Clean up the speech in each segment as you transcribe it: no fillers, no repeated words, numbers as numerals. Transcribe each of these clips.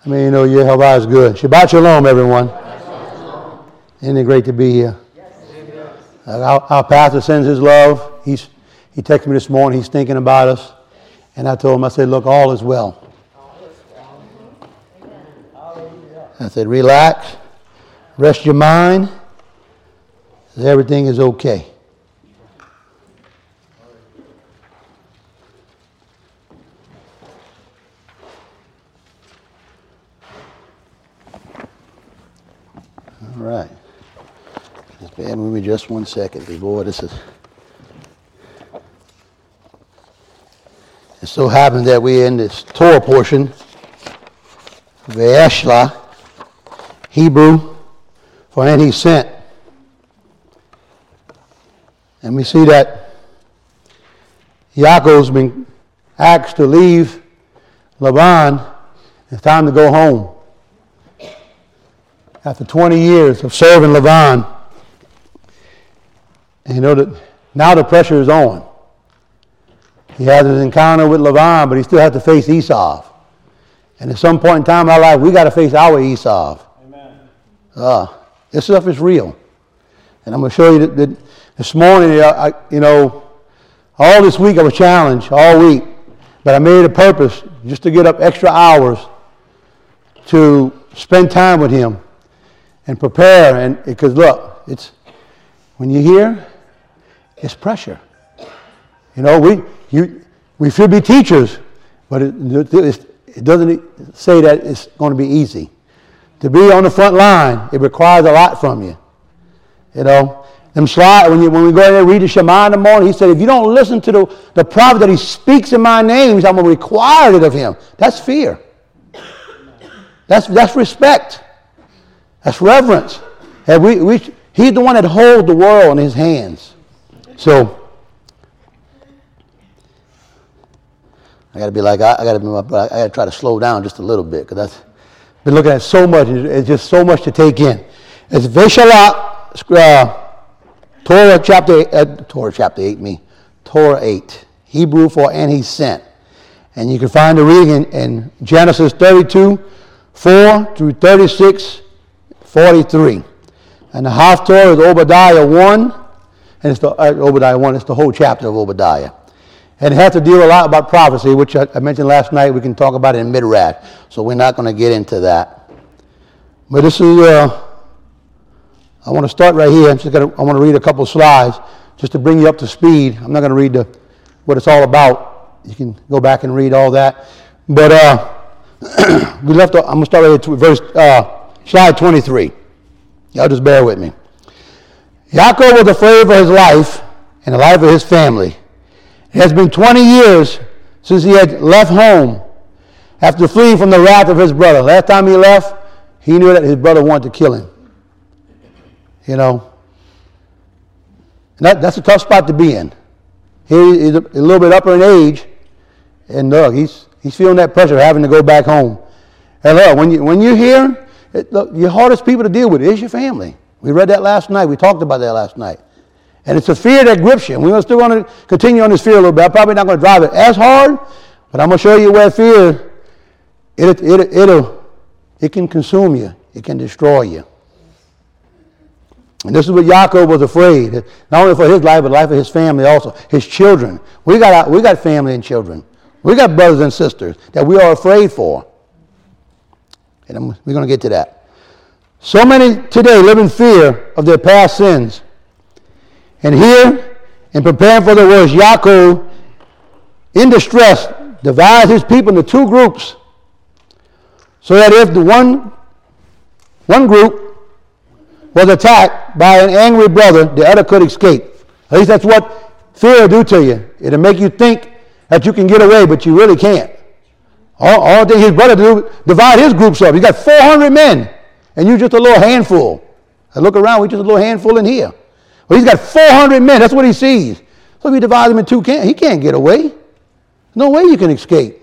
I mean, you know, Yehovah is good. Shabbat Shalom, everyone. Isn't it great to be here? Our pastor sends his love. He texted me this morning. He's thinking about us. And I told him, I said, look, all is well. I said, relax. Rest your mind. Everything is okay. All right. Just bear with me just 1 second. Boy, this is... It so happens that we're in this Torah portion, Ve'eshla, Hebrew, for and he sent. And we see that Yaakov's been asked to leave Laban. It's time to go home. After 20 years of serving Laban, and you know that now the pressure is on. He has his encounter with Laban, but he still has to face Esau. And at some point in time in our life, we got to face our Esau. Amen. This stuff is real. And I'm going to show you that this morning, all this week I was challenged, all week. But I made a purpose just to get up extra hours to spend time with him and prepare. And because look, it's when you're here, it's pressure. You know, we should be teachers, but it doesn't say that it's going to be easy. To be on the front line, it requires a lot from you. You know, when we go in there and read the Shema in the morning, he said, if you don't listen to the prophet that he speaks in my name, I'm going to require it of him. That's fear. That's respect. That's reverence. And he's the one that holds the world in his hands. So I got to try to slow down just a little bit because I've been looking at so much. It's just so much to take in. It's Veshalat, Torah chapter 8, Hebrew for and he sent. And you can find the reading in Genesis 32, 4 through 36, 43. And the Haftorah is Obadiah 1, and it's Obadiah 1, it's the whole chapter of Obadiah. And it has to deal a lot about prophecy, which I mentioned last night. We can talk about it in Midrash, so we're not going to get into that. But this is, I want to start right here. I want to read a couple slides just to bring you up to speed. I'm not going to read what it's all about. You can go back and read all that. But I'm going to start right at slide 23. Y'all just bear with me. Yaakov was afraid for his life and the life of his family. It has been 20 years since he had left home after fleeing from the wrath of his brother. Last time he left, he knew that his brother wanted to kill him. You know, and that's a tough spot to be in. He's a little bit upper in age, and look, he's feeling that pressure of having to go back home. And look, when you're here, your hardest people to deal with is your family. We read that last night. We talked about that last night. And it's a fear that grips you. We're still going to continue on this fear a little bit. I'm probably not going to drive it as hard, but I'm going to show you where fear, it can consume you. It can destroy you. And this is what Yaakov was afraid, not only for his life, but the life of his family also, his children. We got family and children. We got brothers and sisters that we are afraid for. And we're going to get to that. So many today live in fear of their past sins. And here, in preparing for the worst, Yaakov, in distress, divides his people into two groups, so that if the one group was attacked by an angry brother, the other could escape. At least that's what fear will do to you. It'll make you think that you can get away, but you really can't. All thing his brother do, divide his groups up. He's got 400 men, and you're just a little handful. I look around, we're just a little handful in here. Well, he's got 400 men. That's what he sees. So if you divide them in two, he can't get away. No way you can escape.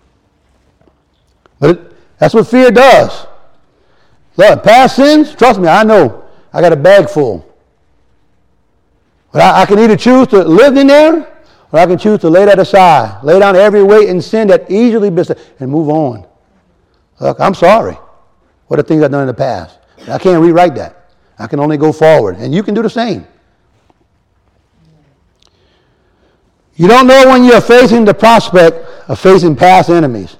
But that's what fear does. Look, past sins, trust me, I know. I got a bag full. But I can either choose to live in there, or I can choose to lay that aside. Lay down every weight and sin that easily besets and move on. Look, I'm sorry for the things I've done in the past. I can't rewrite that. I can only go forward. And you can do the same. You don't know when you're facing the prospect of facing past enemies.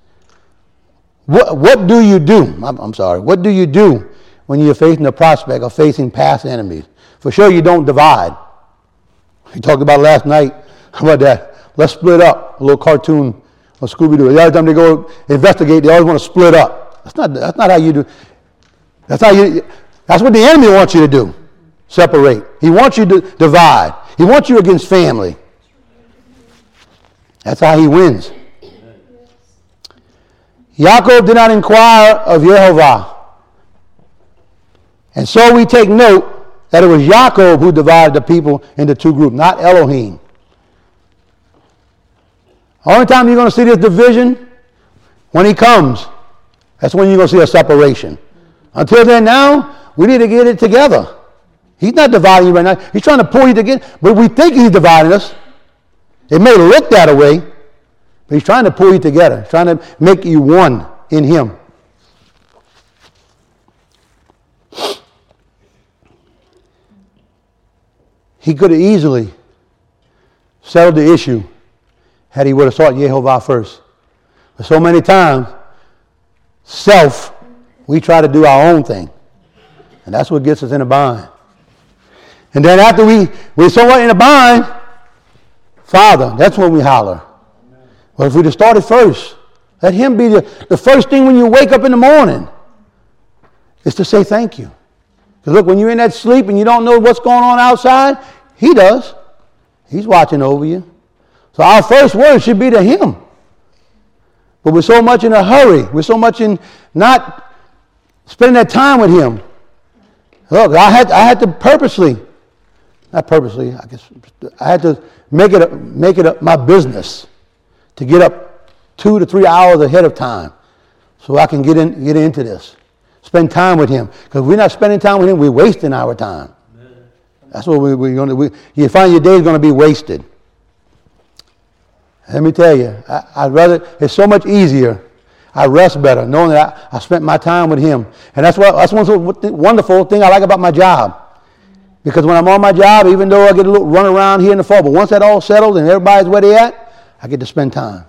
What do you do? I'm sorry. What do you do when you're facing the prospect of facing past enemies? For sure you don't divide. We talked about last night. How about that? Let's split up. A little cartoon of Scooby-Doo. Every time they go investigate, they always want to split up. That's not how you do. That's what the enemy wants you to do. Separate. He wants you to divide. He wants you against family. That's how he wins. Yaakov did not inquire of Yehovah. And so we take note that it was Yaakov who divided the people into two groups, not Elohim. The only time you're going to see this division, when he comes, that's when you're going to see a separation. Until then, now, we need to get it together. He's not dividing you right now. He's trying to pull you together, but we think he's dividing us. It may look that way, but he's trying to pull you together. He's trying to make you one in him. He could have easily settled the issue had he would have sought Yehovah first. But so many times, we try to do our own thing. And that's what gets us in a bind. And then after we're somewhat in a bind, Father, that's when we holler. But if we just started first, let him be the first thing when you wake up in the morning is to say thank you. Because look, when you're in that sleep and you don't know what's going on outside, he does. He's watching over you. So our first word should be to him. But we're so much in a hurry. We're so much in not spending that time with him. Look, I had to purposely, not purposely, I guess, I had to make it my business to get up 2 to 3 hours ahead of time so I can get into this. Spend time with him. Because if we're not spending time with him, we're wasting our time. Amen. That's what we're going to do. You find your day is going to be wasted. Let me tell you, it's so much easier. I rest better knowing that I spent my time with him. And that's one wonderful thing I like about my job. Because when I'm on my job, even though I get a little run around here in the fall, but once that all settled and everybody's where they at, I get to spend time.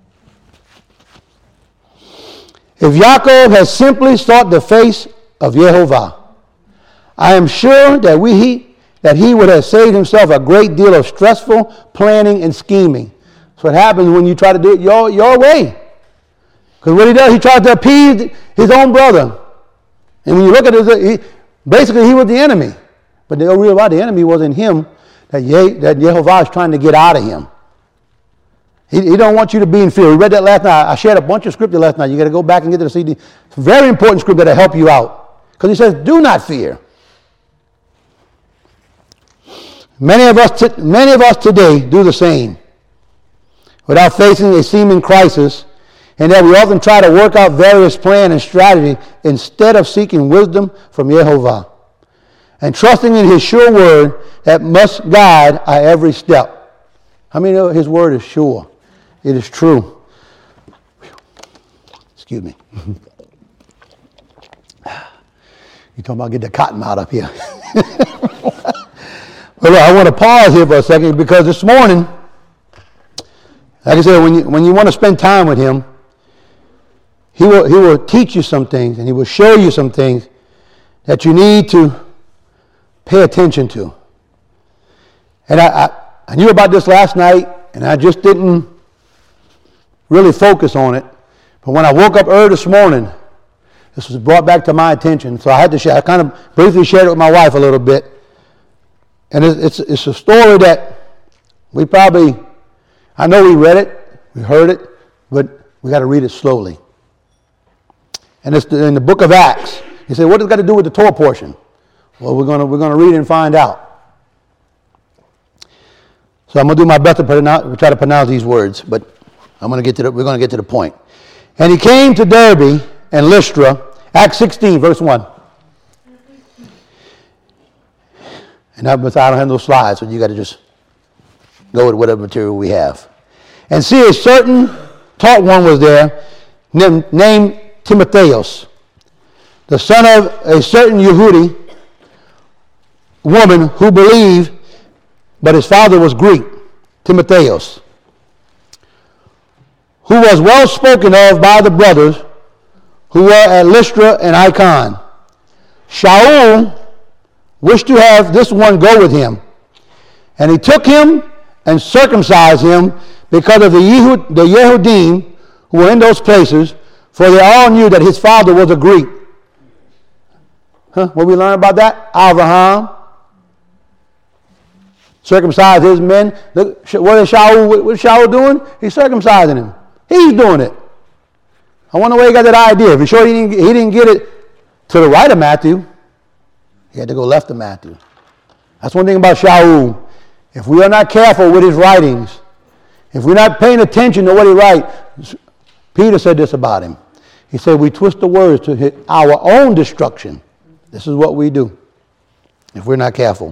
If Yaakov has simply sought the face of Yehovah, I am sure that he would have saved himself a great deal of stressful planning and scheming. That's what happens when you try to do it your way. Because what he does, he tries to appease his own brother. And when you look at it, basically he was the enemy. But they don't realize the enemy wasn't him, that Yehovah is trying to get out of him. He don't want you to be in fear. We read that last night. I shared a bunch of scripture last night. You got to go back and get to the CD. It's a very important scripture that'll help you out. Because he says, do not fear. Many of us today do the same without facing a seeming crisis, and that we often try to work out various plans and strategy instead of seeking wisdom from Yehovah and trusting in his sure word that must guide our every step. How many know his word is sure? It is true. Excuse me. You talking about get the cotton mouth up here. But look, I want to pause here for a second because this morning, like I said, when you want to spend time with him, he will teach you some things and he will show you some things that you need to pay attention to. And I knew about this last night and I just didn't really focus on it. But when I woke up early this morning, this was brought back to my attention. So I had to share. I kind of briefly shared it with my wife a little bit. And it's a story that I know we read it, we heard it, but we got to read it slowly. And it's in the book of Acts. You say, what does it got to do with the Torah portion? Well, we're going to read it and find out. So I'm going to do my best to try to pronounce these words, but we're going to get to the point. And he came to Derbe and Lystra, Acts 16, verse 1. And I don't have no slides, so you got to just go with whatever material we have. And see, a certain taught one was there, named Timotheus, the son of a certain Yehudi woman who believed, but his father was Greek, Timotheus, who was well spoken of by the brothers who were at Lystra and Icon. Shaul wished to have this one go with him, and he took him and circumcised him because of the Yehudim who were in those places, for they all knew that his father was a Greek. What we learn about that? Abraham circumcised his men. Look, what is Shaul doing? He's circumcising him. He's doing it. I wonder where he got that idea. If you're sure he didn't get it to the right of Matthew, he had to go left of Matthew. That's one thing about Shaul. If we are not careful with his writings, if we're not paying attention to what he writes, Peter said this about him. He said, we twist the words to our own destruction. This is what we do if we're not careful.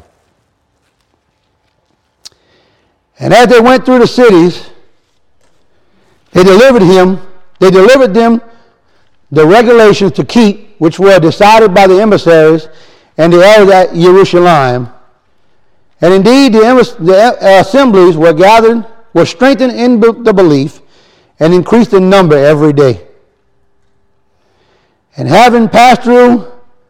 And as they went through the cities, they delivered them the regulations to keep, which were decided by the emissaries and the elders at Jerusalem. And indeed, the assemblies were strengthened in the belief and increased in number every day. And having passed through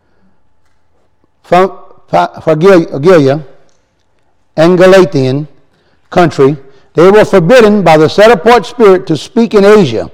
Phrygia and Galatian country, they were forbidden by the set-apart Spirit to speak in Asia.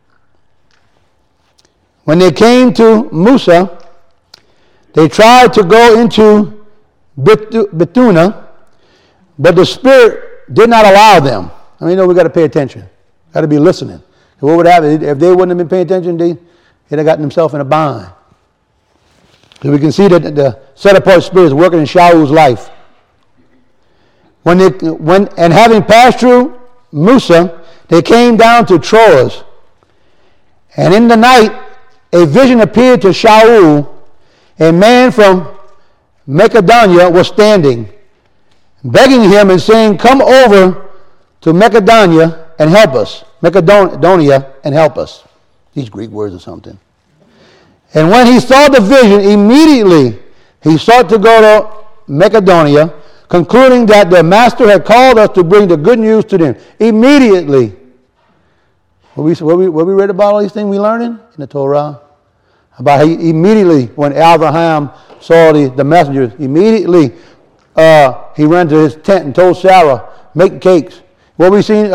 When they came to Musa, they tried to go into Bithynia, but the Spirit did not allow them. I mean, we got to pay attention. Got to be listening. What would happen if they wouldn't have been paying attention? They'd have gotten themselves in a bind. So we can see that the set-apart Spirit is working in Shaul's life. And having passed through Musa, they came down to Troas. And in the night, a vision appeared to Shaul. A man from Macedonia was standing, begging him and saying, come over to Macedonia and help us. Macedonia and help us. These Greek words or something. And when he saw the vision, immediately he sought to go to Macedonia, concluding that the master had called us to bring the good news to them. Immediately. What we read about all these things we learning in the Torah? About immediately when Abraham saw the messengers, immediately he ran to his tent and told Sarah, make cakes. What we seen,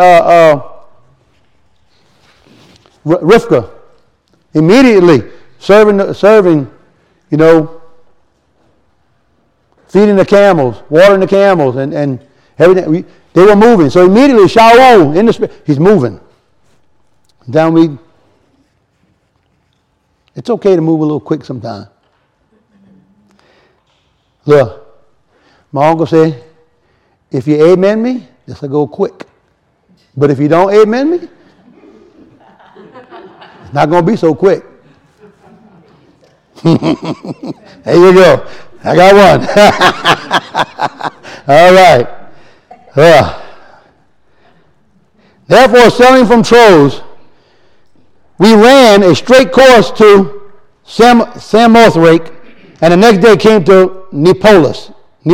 Rivka, immediately serving, feeding the camels, watering the camels, and everything. They were moving. So immediately, Shaul, in the spirit, he's moving. It's okay to move a little quick sometimes. Look, my uncle said, if you amen me, this will go quick. But if you don't amen me, it's not going to be so quick. There you go. I got one. All right. Therefore, sailing from Troas, we ran a straight course to Samothrace, and the next day came to Neapolis.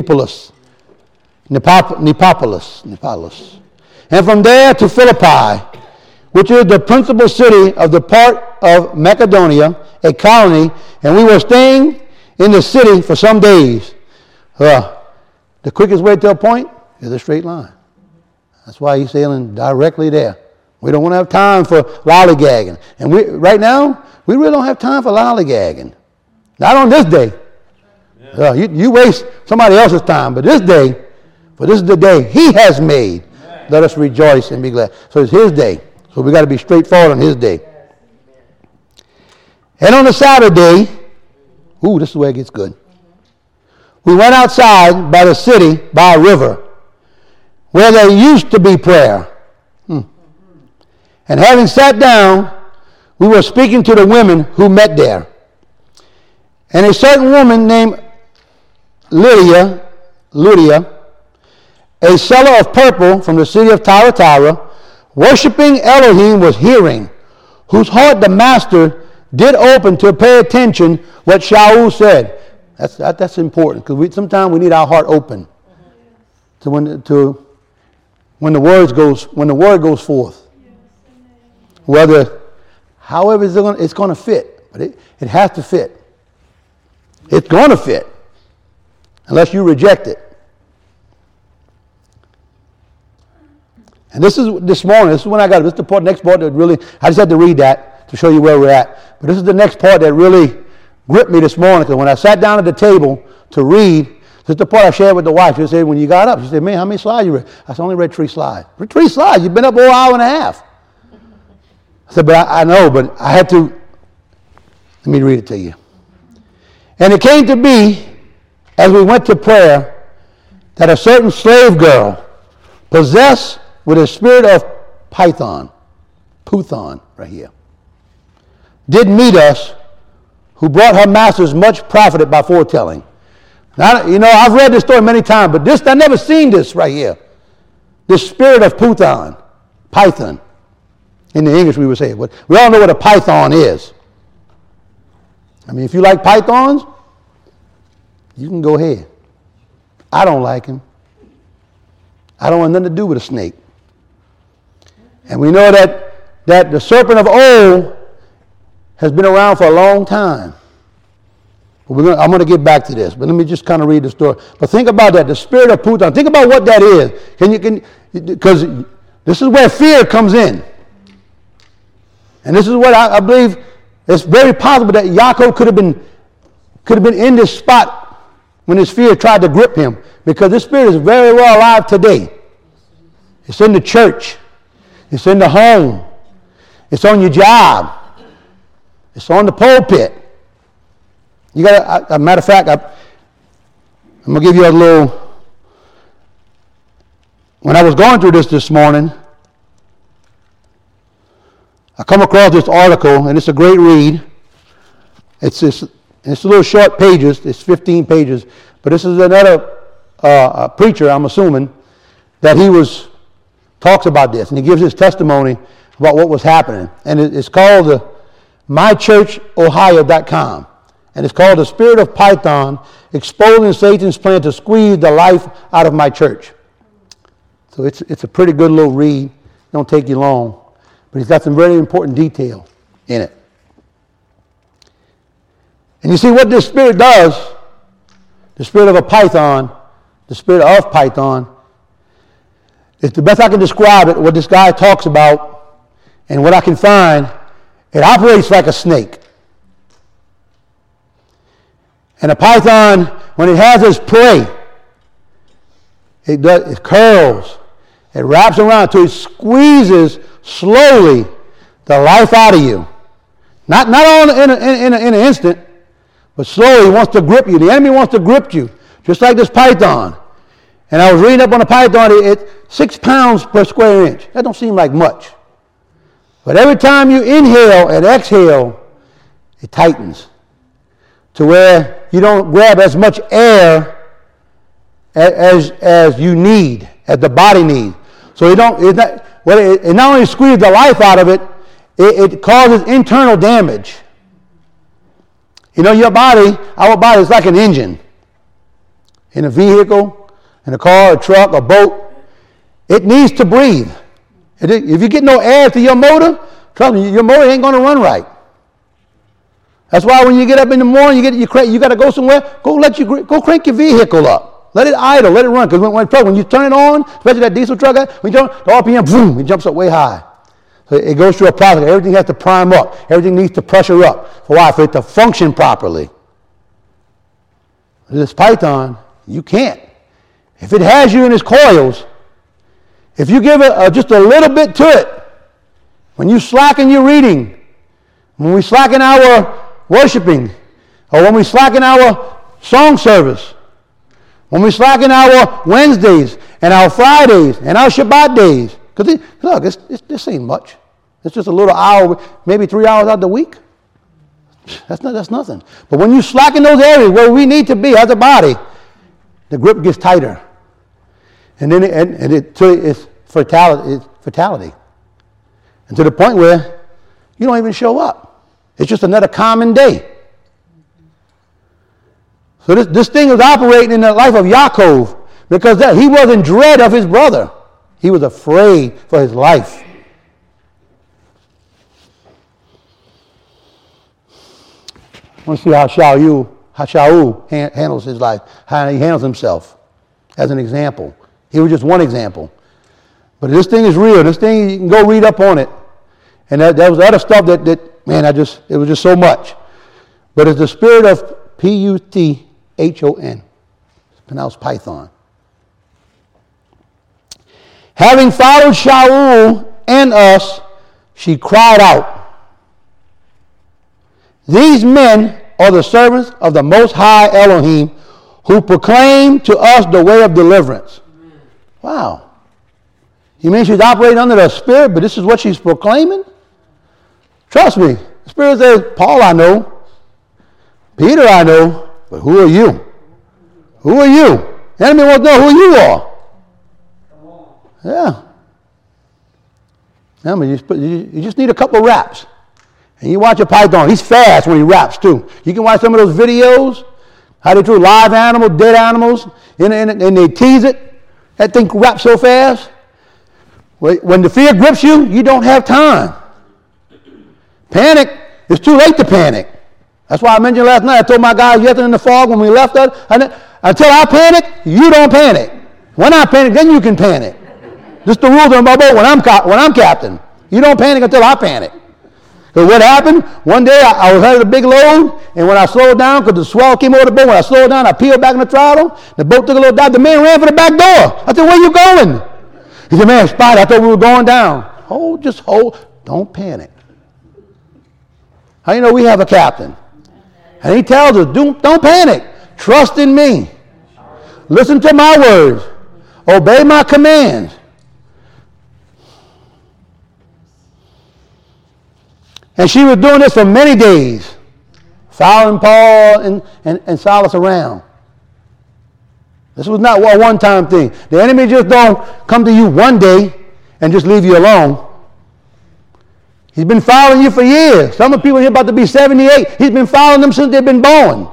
And from there to Philippi, which is the principal city of the part of Macedonia, a colony, and we were staying in the city for some days. The quickest way to a point is a straight line. That's why he's sailing directly there. We don't want to have time for lollygagging. And right now, we really don't have time for lollygagging. Not on this day. Yeah. You waste somebody else's time, but this day, for this is the day he has made. Amen. Let us rejoice and be glad. So it's his day. So we got to be straightforward on his day. And on the Saturday, this is where it gets good. We went outside by the city, by a river, where there used to be prayer. And having sat down, we were speaking to the women who met there. And a certain woman named Lydia, a seller of purple from the city of Thyatira, worshiping Elohim, was hearing, whose heart the master did open to pay attention what Shaul said. That's important, because sometimes we need our heart open to when the word goes forth. However it's going to fit, but it has to fit. It's going to fit unless you reject it. And this is when I got it. This is the next part that really, I just had to read that to show you where we're at. But this is the next part that really gripped me this morning, because when I sat down at the table to read, this is the part I shared with the wife. She said, when you got up, she said, man, how many slides you read? I said, I only read 3 slides. 3 slides? You've been up an hour and a half. I said, but I know, but I had to. Let me read it to you. And it came to be, as we went to prayer, that a certain slave girl, possessed with a spirit of Python, right here, did meet us, who brought her masters much profited by foretelling. Now, I've read this story many times, but I've never seen this right here. This spirit of Python. In the English we would say it. We all know what a python is. I mean, if you like pythons, you can go ahead. I don't like him. I don't want nothing to do with a snake. And we know that the serpent of old has been around for a long time. But I'm going to get back to this, but let me just kind of read the story. But think about that, the spirit of Python. Think about what that is. Because this is where fear comes in. And this is what I believe, it's very possible that Yaakov could have been in this spot when his fear tried to grip him, because this spirit is very well alive today. It's in the church. It's in the home. It's on your job. It's on the pulpit. You got a matter of fact, I'm going to give you a little. When I was going through this morning, I come across this article, and it's a great read. It's a little short pages. It's 15 pages. But this is another preacher, I'm assuming, that talks about this, and he gives his testimony about what was happening. And it's called mychurchohio.com. And it's called The Spirit of Python, Exposing Satan's Plan to Squeeze the Life Out of My Church. So it's a pretty good little read. It don't take you long. But he's got some very important detail in it. And you see what this spirit does, the spirit of Python, is the best I can describe it, what this guy talks about, and what I can find, it operates like a snake. And a python, when it has its prey, it curls, it wraps around until it squeezes slowly the life out of you. Not all in an instant, but slowly wants to grip you. The enemy wants to grip you, just like this python. And I was reading up on a python, it's 6 pounds per square inch. That don't seem like much. But every time you inhale and exhale, it tightens to where you don't grab as much air as you need, as the body needs. So it not only squeezes the life out of it, it causes internal damage. Our body is like an engine. In a vehicle, in a car, a truck, a boat, it needs to breathe. If you get no air to your motor, trust me, your motor ain't going to run right. That's why when you get up in the morning, you got to go somewhere, go crank your vehicle up. Let it idle, let it run. Because when you turn it on, especially that diesel truck, when you turn the RPM, boom, it jumps up way high. So it goes through a process. Everything has to prime up. Everything needs to pressure up. For why? For it to function properly. This python, you can't. If it has you in its coils, if you give it just a little bit to it, when you slacken your reading, when we slacken our worshiping, or when we slacken our song service, when we slacken our Wednesdays and our Fridays and our Shabbat days, because look, this ain't much. It's just a little hour, maybe 3 hours out the week. That's nothing. But when you slacken those areas where we need to be as a body, the grip gets tighter. And then it's fatality. And to the point where you don't even show up. It's just another common day. So this thing is operating in the life of Yaakov because he was in dread of his brother. He was afraid for his life. I want to see how Shaul handles his life, how he handles himself as an example. He was just one example. But this thing is real. This thing, you can go read up on it. And that was other stuff that man, it was just so much. But it's the spirit of Puthon. It's pronounced Python. Having followed Shaul and us, she cried out, "These men are the servants of the Most High Elohim, who proclaim to us the way of deliverance." Wow. You mean she's operating under the Spirit, but this is what she's proclaiming? Trust me. The Spirit says, Paul I know, Peter I know, but who are you? Who are you? The enemy wants to know who you are. Yeah. I mean, you just need a couple of raps. And you watch a python. He's fast when he raps too. You can watch some of those videos, how they throw live animals, dead animals, and they tease it. That thing raps so fast. When the fear grips you, you don't have time. Panic, it's too late to panic. That's why I mentioned last night, I told my guys yesterday in the fog when we left us, until I panic, you don't panic. When I panic, then you can panic. This is the rules on my boat when I'm captain. You don't panic until I panic. Because what happened, one day I was having a big load, and when I slowed down, because the swell came over the boat, when I slowed down, I peeled back in the throttle, the boat took a little dive, the man ran for the back door. I said, "Where you going?" He said, "Man, Spotty, I thought we were going down." Just hold, don't panic. How you know we have a captain? And he tells us, don't panic, trust in me. Listen to my words, obey my commands. And she was doing this for many days, following Paul and Silas around. This was not a one-time thing. The enemy just don't come to you one day and just leave you alone. He's been following you for years. Some of the people here about to be 78. He's been following them since they've been born.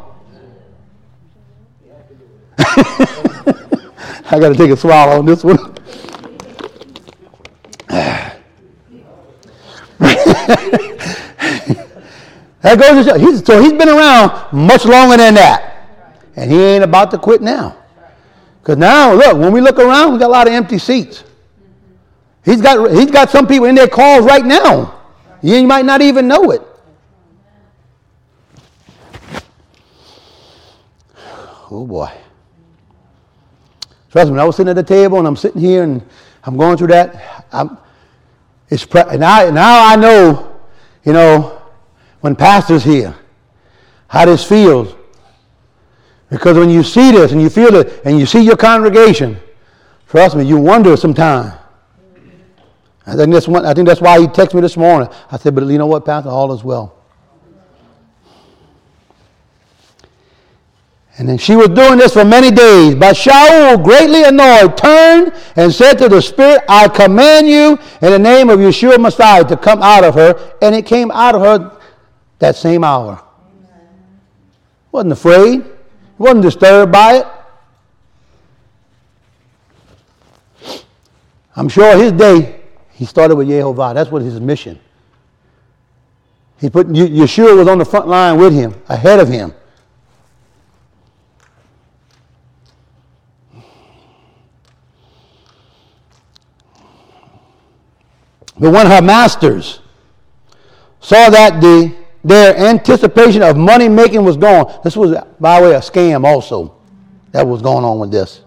I got to take a swallow on this one. That goes to show. So he's been around much longer than that. And he ain't about to quit now. Because now, look, when we look around, we got a lot of empty seats. He's got some people in their calls right now. You might not even know it. Oh boy. Trust me, when I was sitting at the table and I'm sitting here and I'm going through that, now I know, when pastor's here, how this feels. Because when you see this and you feel it and you see your congregation, trust me, you wonder sometimes. I think that's why he texted me this morning. I said, "But you know what, Pastor? All is well." And then she was doing this for many days. But Shaul, greatly annoyed, turned and said to the Spirit, "I command you in the name of Yeshua Messiah to come out of her." And it came out of her that same hour. Wasn't afraid. Wasn't disturbed by it. I'm sure his day, he started with Yehovah. That's what his mission. Yeshua was on the front line with him, ahead of him. But when her masters saw that their anticipation of money making was gone, this was, by the way, a scam also that was going on with this.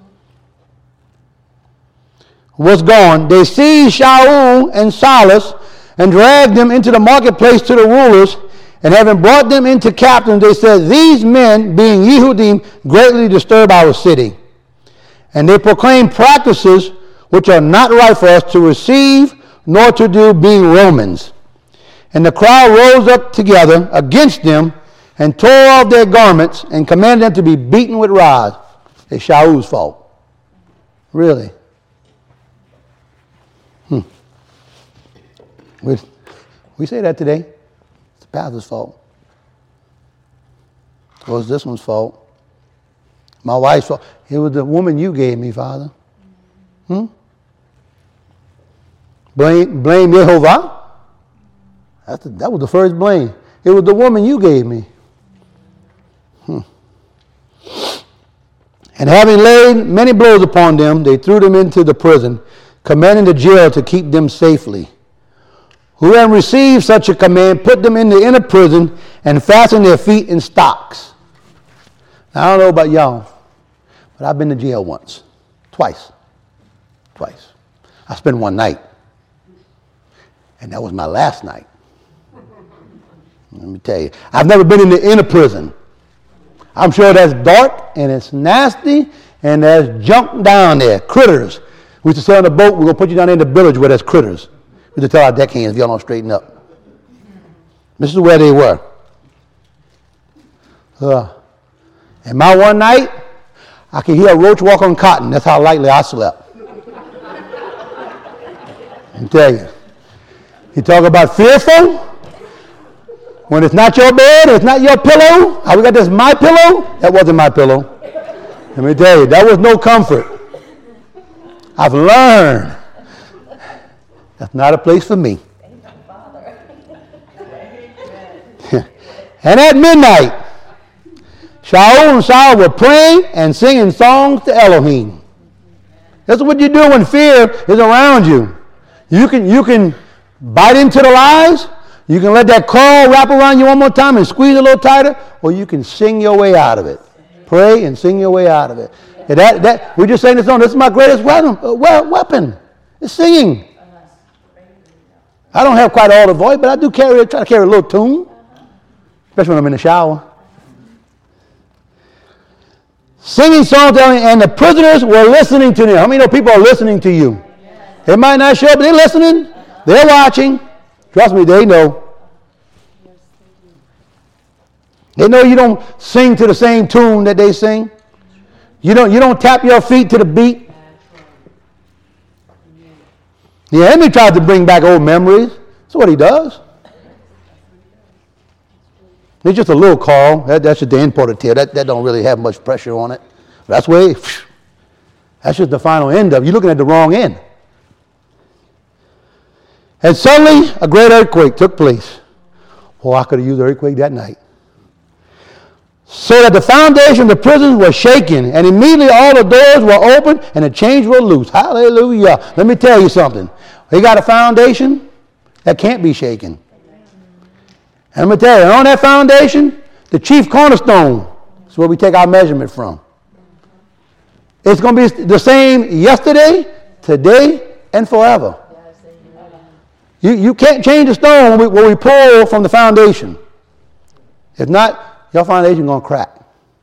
Was gone. They seized Shaul and Silas and dragged them into the marketplace to the rulers, and having brought them into captains, they said, "These men, being Yehudim, greatly disturb our city. And they proclaim practices which are not right for us to receive nor to do, being Romans." And the crowd rose up together against them and tore off their garments and commanded them to be beaten with rods. It's Shaul's fault. Really? We say that today. pastor's fault. It was this one's fault. My wife's fault. It was the woman you gave me, Father. Blame Yehovah. That was the first blame. It was the woman you gave me. And having laid many blows upon them, they threw them into the prison, commanding the jail to keep them safely. Whoever received such a command put them in the inner prison and fastened their feet in stocks. Now, I don't know about y'all, but I've been to jail once. Twice. I spent one night. And that was my last night. Let me tell you. I've never been in the inner prison. I'm sure that's dark and it's nasty and there's junk down there, critters. We used to say on the boat, we're going to put you down in the village where there's critters. We used to tell our deckhands, if y'all don't straighten up. This is where they were. And my one night, I could hear a roach walk on cotton. That's how lightly I slept. Let me tell you. You talk about fearful? When it's not your bed, it's not your pillow. How we got this my pillow? That wasn't my pillow. Let me tell you, that was no comfort. I've learned that's not a place for me. And at midnight, Shaul and Saul were praying and singing songs to Elohim. That's what you do when fear is around you. You can bite into the lies. You can let that coil wrap around you one more time and squeeze a little tighter, or you can sing your way out of it. Pray and sing your way out of it. And we're just saying this on. This is my greatest weapon. It's singing. I don't have quite all the voice, but I do try to carry a little tune, especially when I'm in the shower. Singing songs, and the prisoners were listening to them. How many know people are listening to you? They might not show up, but they're listening. They're watching. Trust me, they know. They know you don't sing to the same tune that they sing. You don't tap your feet to the beat. The enemy tries to bring back old memories. That's what he does. It's just a little call. That's just the end part of the tail. That don't really have much pressure on it. That's just the final end of it. You're looking at the wrong end. And suddenly, a great earthquake took place. Oh, I could have used an earthquake that night. So that the foundation of the prison was shaken, and immediately all the doors were open, and the chains were loose. Hallelujah. Let me tell you something. They got a foundation that can't be shaken. And let me tell you, on that foundation, the chief cornerstone is where we take our measurement from. It's going to be the same yesterday, today, and forever. You can't change the stone when we pull from the foundation. If not, your foundation is going to crack.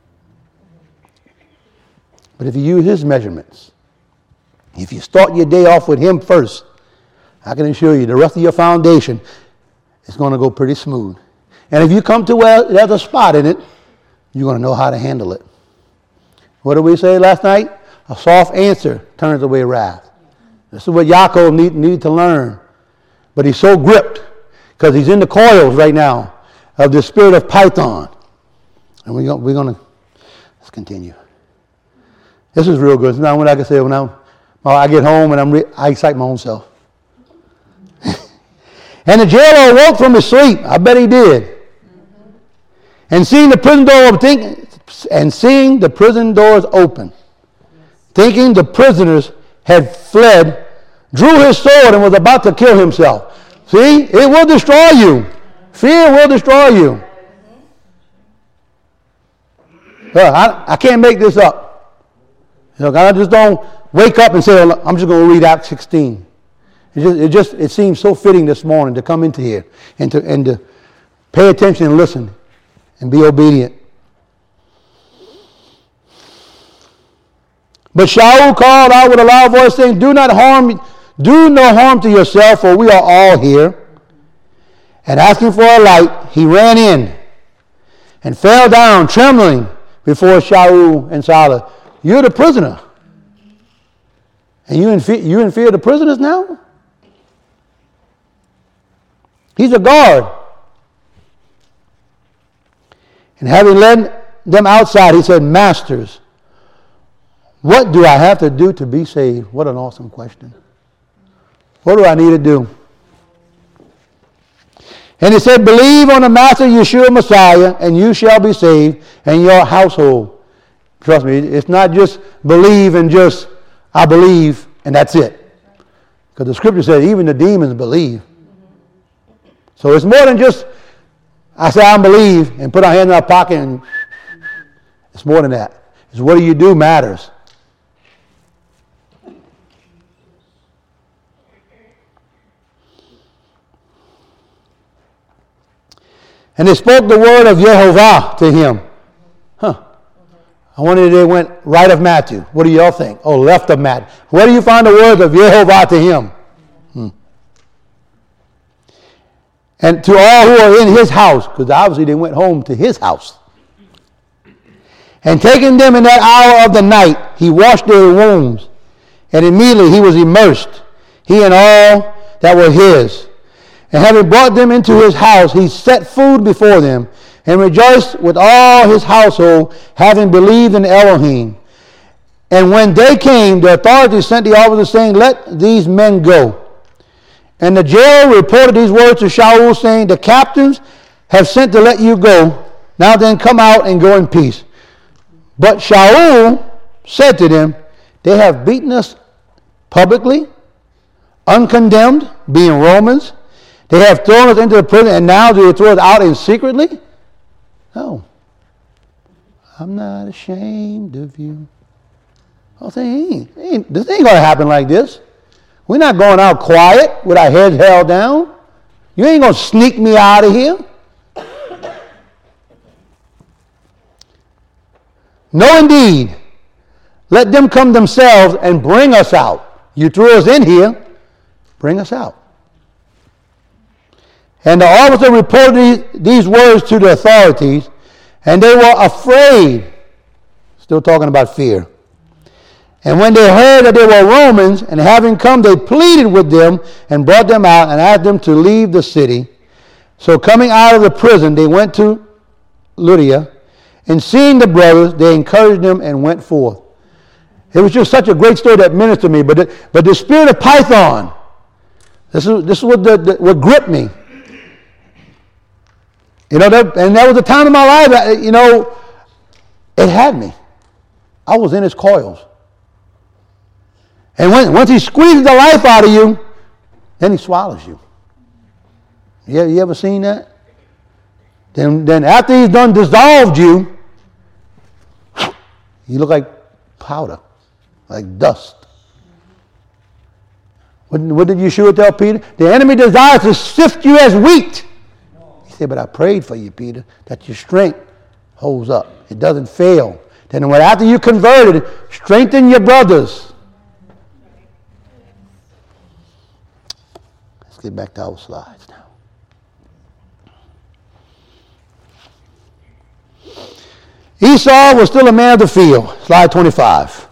But if you use his measurements, if you start your day off with him first, I can assure you the rest of your foundation is going to go pretty smooth. And if you come to where there's a spot in it, you're going to know how to handle it. What did we say last night? A soft answer turns away wrath. This is what Yaakov needed to learn. But he's so gripped because he's in the coils right now of the spirit of Python. And we're going to, let's continue. This is real good. Now, what I can say when I get home and I excite my own self. And the jailer awoke from his sleep. I bet he did. And seeing the prison doors open, thinking the prisoners had fled, drew his sword and was about to kill himself. See, it will destroy you. Fear will destroy you. I can't make this up. I just don't wake up and say, I'm just going to read Acts 16. It seems so fitting this morning to come into here and to pay attention and listen and be obedient. But Shaul called out with a loud voice, saying, Do no harm to yourself, for we are all here. And asking for a light, he ran in and fell down, trembling before Shaul and Silas. You're the prisoner. And you in fear of the prisoners now? He's a guard. And having led them outside, he said, Masters, what do I have to do to be saved? What an awesome question. What do I need to do? And he said, believe on the Master Yeshua Messiah, and you shall be saved, and your household. Trust me, it's not just believe and just, I believe, and that's it. Because the scripture says even the demons believe. So it's more than just, I say I believe, and put our hand in our pocket, and it's more than that. It's what do you do matters. And they spoke the word of Yehovah to him. I wonder if they went right of Matthew. What do y'all think? Oh, left of Matthew. Where do you find the words of Yehovah to him? And to all who are in his house, because obviously they went home to his house. And taking them in that hour of the night, he washed their wounds. And immediately he was immersed, he and all that were his. And having brought them into his house, he set food before them, and rejoiced with all his household, having believed in Elohim. And when day came, the authorities sent the officers, saying, let these men go. And the jailer reported these words to Shaul, saying, the captains have sent to let you go. Now then, come out and go in peace. But Shaul said to them, they have beaten us publicly, uncondemned, being Romans. They have thrown us into the prison, and now do they throw us out in secretly? No. I'm not ashamed of you. I'll say, this ain't going to happen like this. We're not going out quiet with our heads held down. You ain't going to sneak me out of here. No, indeed. Let them come themselves and bring us out. You threw us in here. Bring us out. And the officer reported these words to the authorities, and they were afraid. Still talking about fear. And when they heard that they were Romans, and having come, they pleaded with them and brought them out and asked them to leave the city. So coming out of the prison, they went to Lydia, and seeing the brothers, they encouraged them and went forth. It was just such a great story that ministered to me. But the spirit of Python, this is what gripped me. And that was a time in my life, it had me. I was in his coils. And once he squeezes the life out of you, then he swallows you. You ever seen that? Then after he's done dissolved you, you look like powder, like dust. What did Yeshua tell Peter? The enemy desires to sift you as wheat. He said, but I prayed for you, Peter, that your strength holds up. It doesn't fail. Then after you converted, strengthen your brothers. Let's get back to our slides now. Esau was still a man of the field. Slide 25.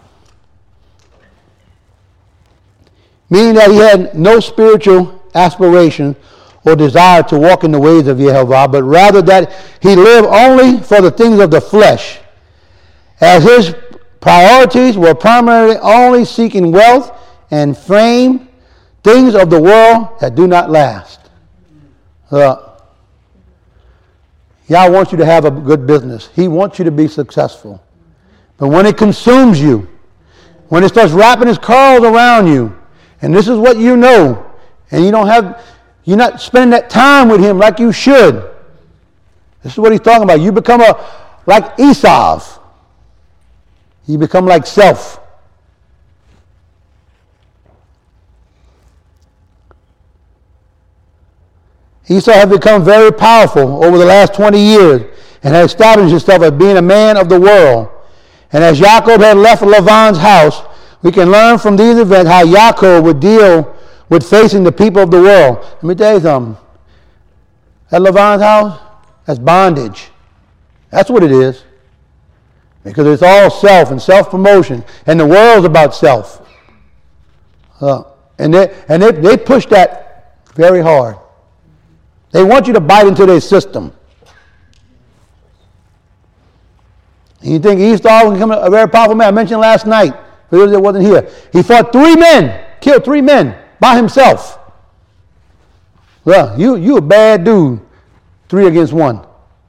Meaning that he had no spiritual aspiration or desire to walk in the ways of Yehovah, but rather that he lived only for the things of the flesh, as his priorities were primarily only seeking wealth and fame, things of the world that do not last. Yah wants you to have a good business. He wants you to be successful. But when it consumes you, when it starts wrapping its curls around you, and this is what you know, and you're not spending that time with him like you should. This is what he's talking about. You become like Esau. You become like self. Esau had become very powerful over the last 20 years and had established himself as being a man of the world. And as Jacob had left Laban's house, we can learn from these events how Jacob would deal with facing the people of the world. Let me tell you something. At Laban's house, that's bondage. That's what it is. Because it's all self and self-promotion. And the world's about self. And they push that very hard. They want you to bite into their system. And you think Esau will become a very powerful man? I mentioned last night, for those that wasn't here. He fought 3 men, killed 3 men by himself. Well, you a bad dude. 3 against 1.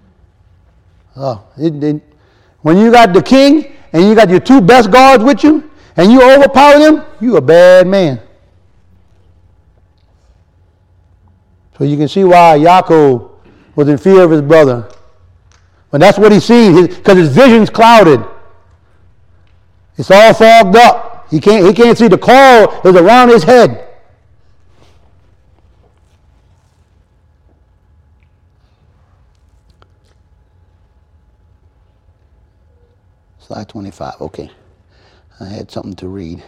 When you got the king and you got your 2 best guards with you and you overpower them, you a bad man. So you can see why Yaakov was in fear of his brother. But that's what he sees, because his vision's clouded. It's all fogged up. He can't see the call is around his head. Slide 25, okay. I had something to read.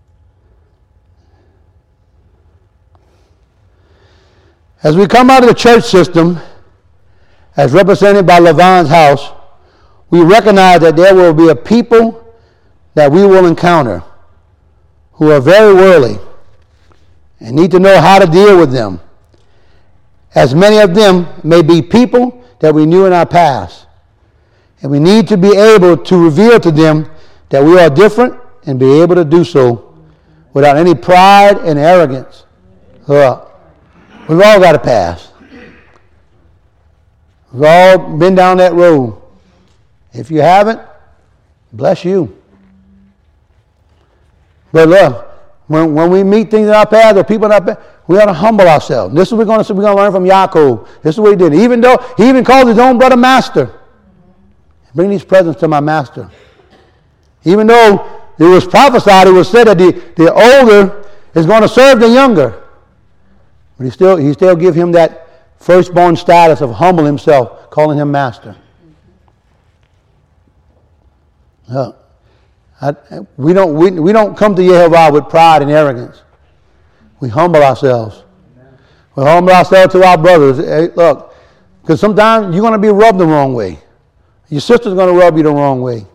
As we come out of the church system, as represented by Lavan's house, we recognize that there will be a people that we will encounter who are very worldly and need to know how to deal with them, as many of them may be people that we knew in our past. And we need to be able to reveal to them that we are different and be able to do so without any pride and arrogance. We've all got a past. We've all been down that road. If you haven't, bless you. But look, when we meet things in our past or people in our past, we ought to humble ourselves. This is what we're going to learn from Yaakov. This is what he did. Even though he even called his own brother master. Bring these presents to my master. Even though it was prophesied, it was said that the older is going to serve the younger. But he still give him that firstborn status of humble himself, calling him master. We don't come to Yehovah with pride and arrogance. We humble ourselves. We humble ourselves to our brothers. Hey, look, because sometimes you're going to be rubbed the wrong way. Your sister's going to rub you the wrong way.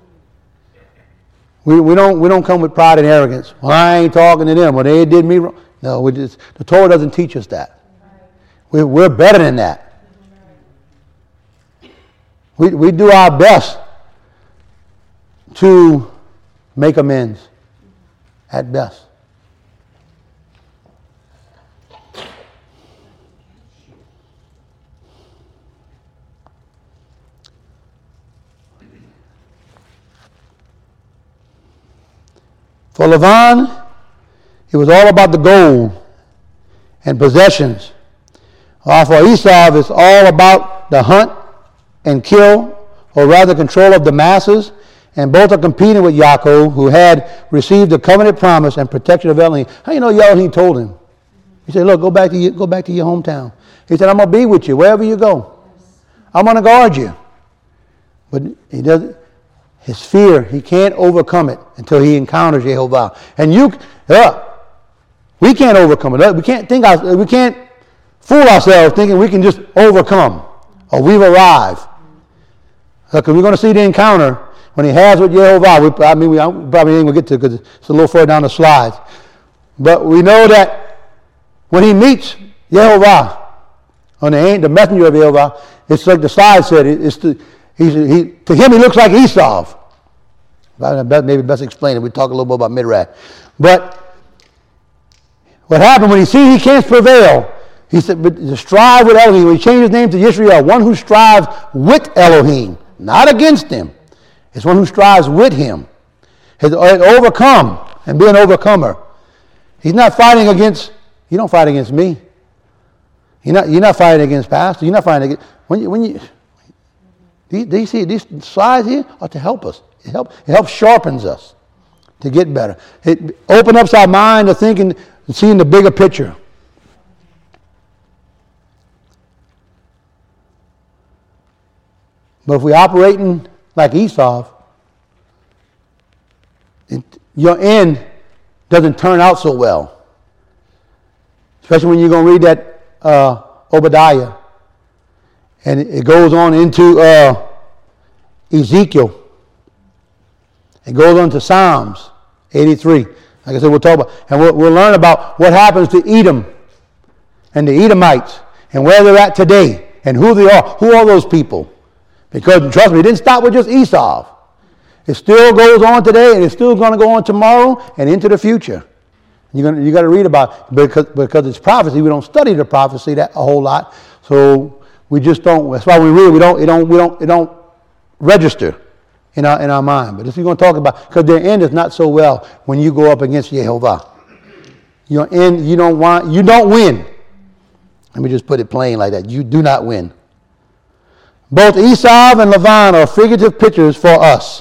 We don't come with pride and arrogance. Well, I ain't talking to them. Well, they did me wrong. No, the Torah doesn't teach us that. We're better than that. We do our best to make amends at best. For Lavan, it was all about the gold and possessions. While for Esau, it's all about the hunt and kill, or rather control of the masses, and both are competing with Yaakov, who had received the covenant promise and protection of Elohim. How you know Elohim told him? He said, look, go back to your hometown. He said, I'm going to be with you wherever you go. I'm going to guard you. But he doesn't. His fear, he can't overcome it until he encounters Yehovah. And we can't overcome it. We can't fool ourselves thinking we can just overcome or we've arrived. Because we're going to see the encounter when he has with Yehovah. We probably ain't going to get to it because it's a little further down the slides. But we know that when he meets Yehovah, on the messenger of Yehovah, it's like the slide said, to him he looks like Esau. Maybe best explain it. We talk a little bit about Midrash. But what happened when he sees he can't prevail, he said, but to strive with Elohim. He changed his name to Yisrael, one who strives with Elohim, not against him. It's one who strives with him. Has overcome and be an overcomer. He's not fighting against, you don't fight against me. You're not fighting against pastor. You're not fighting against, do you see these slides here are to help us. It helps sharpens us to get better. It opens up our mind to thinking and seeing the bigger picture. But if we're operating like Esau, your end doesn't turn out so well. Especially when you're going to read that Obadiah. And it goes on into Ezekiel. It goes on to Psalms 83. Like I said, we'll talk about, and we'll learn about what happens to Edom and the Edomites and where they're at today and who they are. Who are those people? Because trust me, it didn't stop with just Esau. It still goes on today, and it's still going to go on tomorrow and into the future. You got to read about it because it's prophecy. We don't study the prophecy that a whole lot, so we just don't. That's why we read. It don't register in our mind. But this we're going to talk about, because their end is not so well when you go up against Jehovah. Your end, you don't win. Let me just put it plain like that. You do not win. Both Esau and Laban are figurative pictures for us.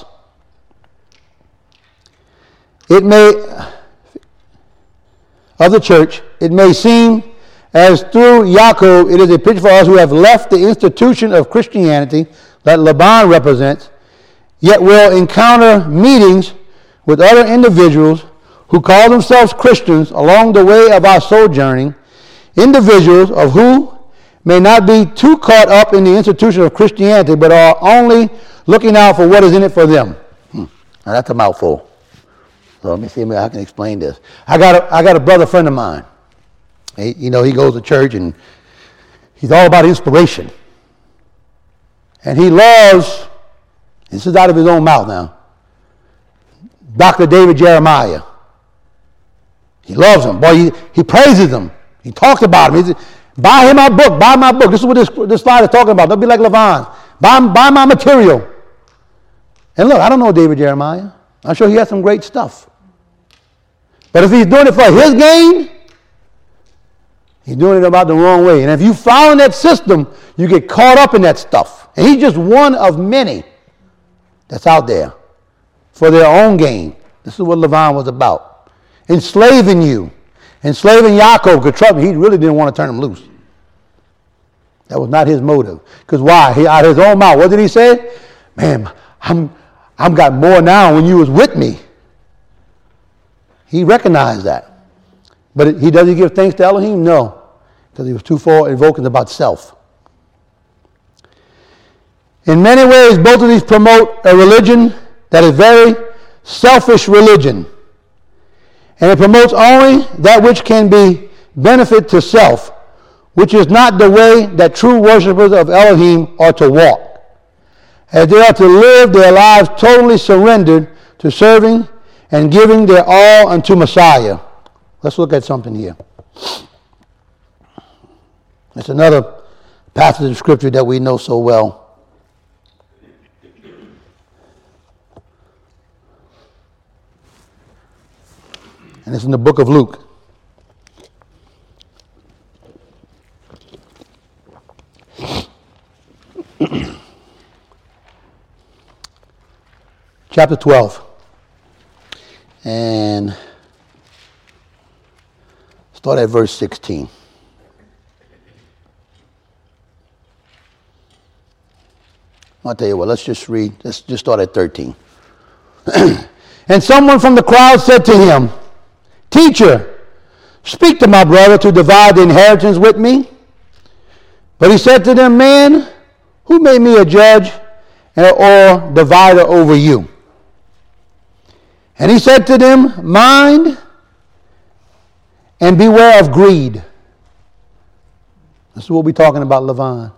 Of the church, it may seem as through Yaakov, it is a picture for us who have left the institution of Christianity that Laban represents, yet will encounter meetings with other individuals who call themselves Christians along the way of our sojourning, individuals of who may not be too caught up in the institution of Christianity, but are only looking out for what is in it for them. Now that's a mouthful. So let me see if I can explain this. I got a brother friend of mine. He goes to church and he's all about inspiration. And he loves, this is out of his own mouth now, Dr. David Jeremiah. He loves him. Boy, he praises him. He talks about him. He says, buy my book. This is what this slide is talking about. Don't be like Lavan. Buy my material. And look, I don't know David Jeremiah. I'm sure he has some great stuff. But if he's doing it for his gain, he's doing it about the wrong way. And if you follow that system, you get caught up in that stuff. And he's just one of many that's out there for their own gain. This is what Lavan was about. Enslaving you. Enslaving Yaakov. Because trust me, he really didn't want to turn him loose. That was not his motive. Because why? He out of his own mouth. What did he say? Man, I'm got more now when you was with me. He recognized that. But does he give thanks to Elohim? No. Because he was too far invoking about self. In many ways, both of these promote a religion that is very selfish religion. And it promotes only that which can be benefit to self, which is not the way that true worshipers of Elohim are to walk, as they are to live their lives totally surrendered to serving and giving their all unto Messiah. Let's look at something here. It's another passage of Scripture that we know so well. And it's in the book of Luke. Chapter 12. And start at verse 16. I'll tell you what, let's just start at 13. And someone from the crowd said to him, Teacher, speak to my brother to divide the inheritance with me. But he said to them, Man, who made me a judge or divider over you? And he said to them, Mind and beware of greed. This is what we're talking about, Lavan.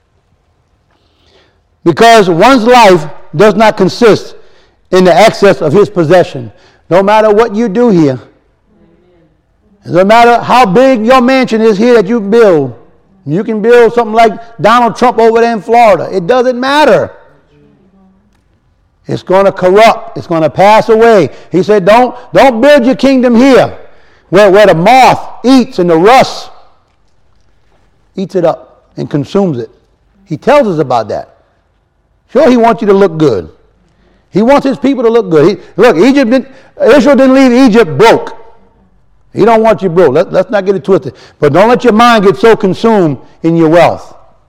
Because one's life does not consist in the excess of his possession. No matter what you do here. It doesn't matter how big your mansion is here that you build. You can build something like Donald Trump over there in Florida. It doesn't matter. It's going to corrupt. It's going to pass away. He said, don't build your kingdom here where the moth eats and the rust eats it up and consumes it. He tells us about that. Sure, he wants you to look good. He wants his people to look good. Israel didn't leave Egypt broke. He don't want you broke. Let's not get it twisted. But don't let your mind get so consumed in your wealth.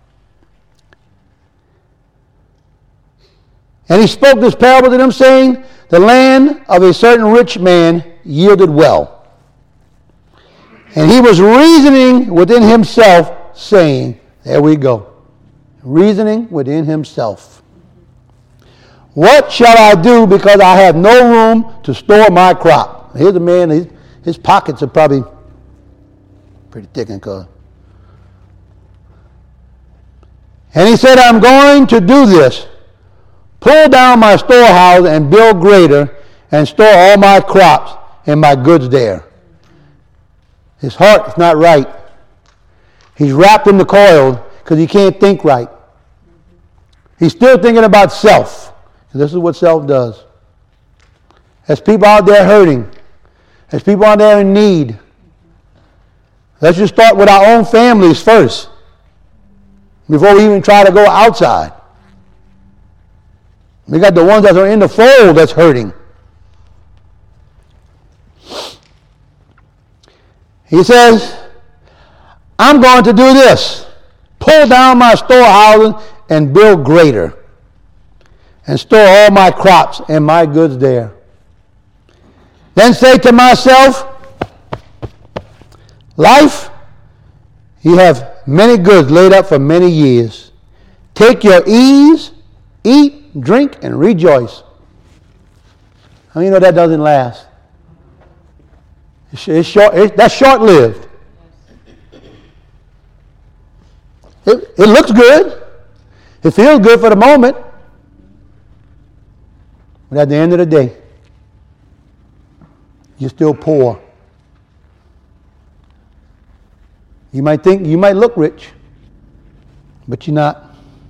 And he spoke this parable to them, saying, The land of a certain rich man yielded well. And he was reasoning within himself, saying, there we go. Reasoning within himself. What shall I do because I have no room to store my crop? Here's a man, his pockets are probably pretty thick and cut. And he said, I'm going to do this. Pull down my storehouse and build greater, and store all my crops and my goods there. His heart is not right. He's wrapped in the coil because he can't think right. He's still thinking about self. And this is what self does. There's people out there hurting. There's people out there in need. Let's just start with our own families first before we even try to go outside. We got the ones that are in the fold that's hurting. He says, I'm going to do this. Pull down my storehouses and build greater, and store all my crops and my goods there. Then say to myself, life, you have many goods laid up for many years. Take your ease, eat, drink, and rejoice. How many know that doesn't last? It's short. That's short-lived. It looks good. It feels good for the moment. But at the end of the day, you're still poor. You might look rich, but you're not.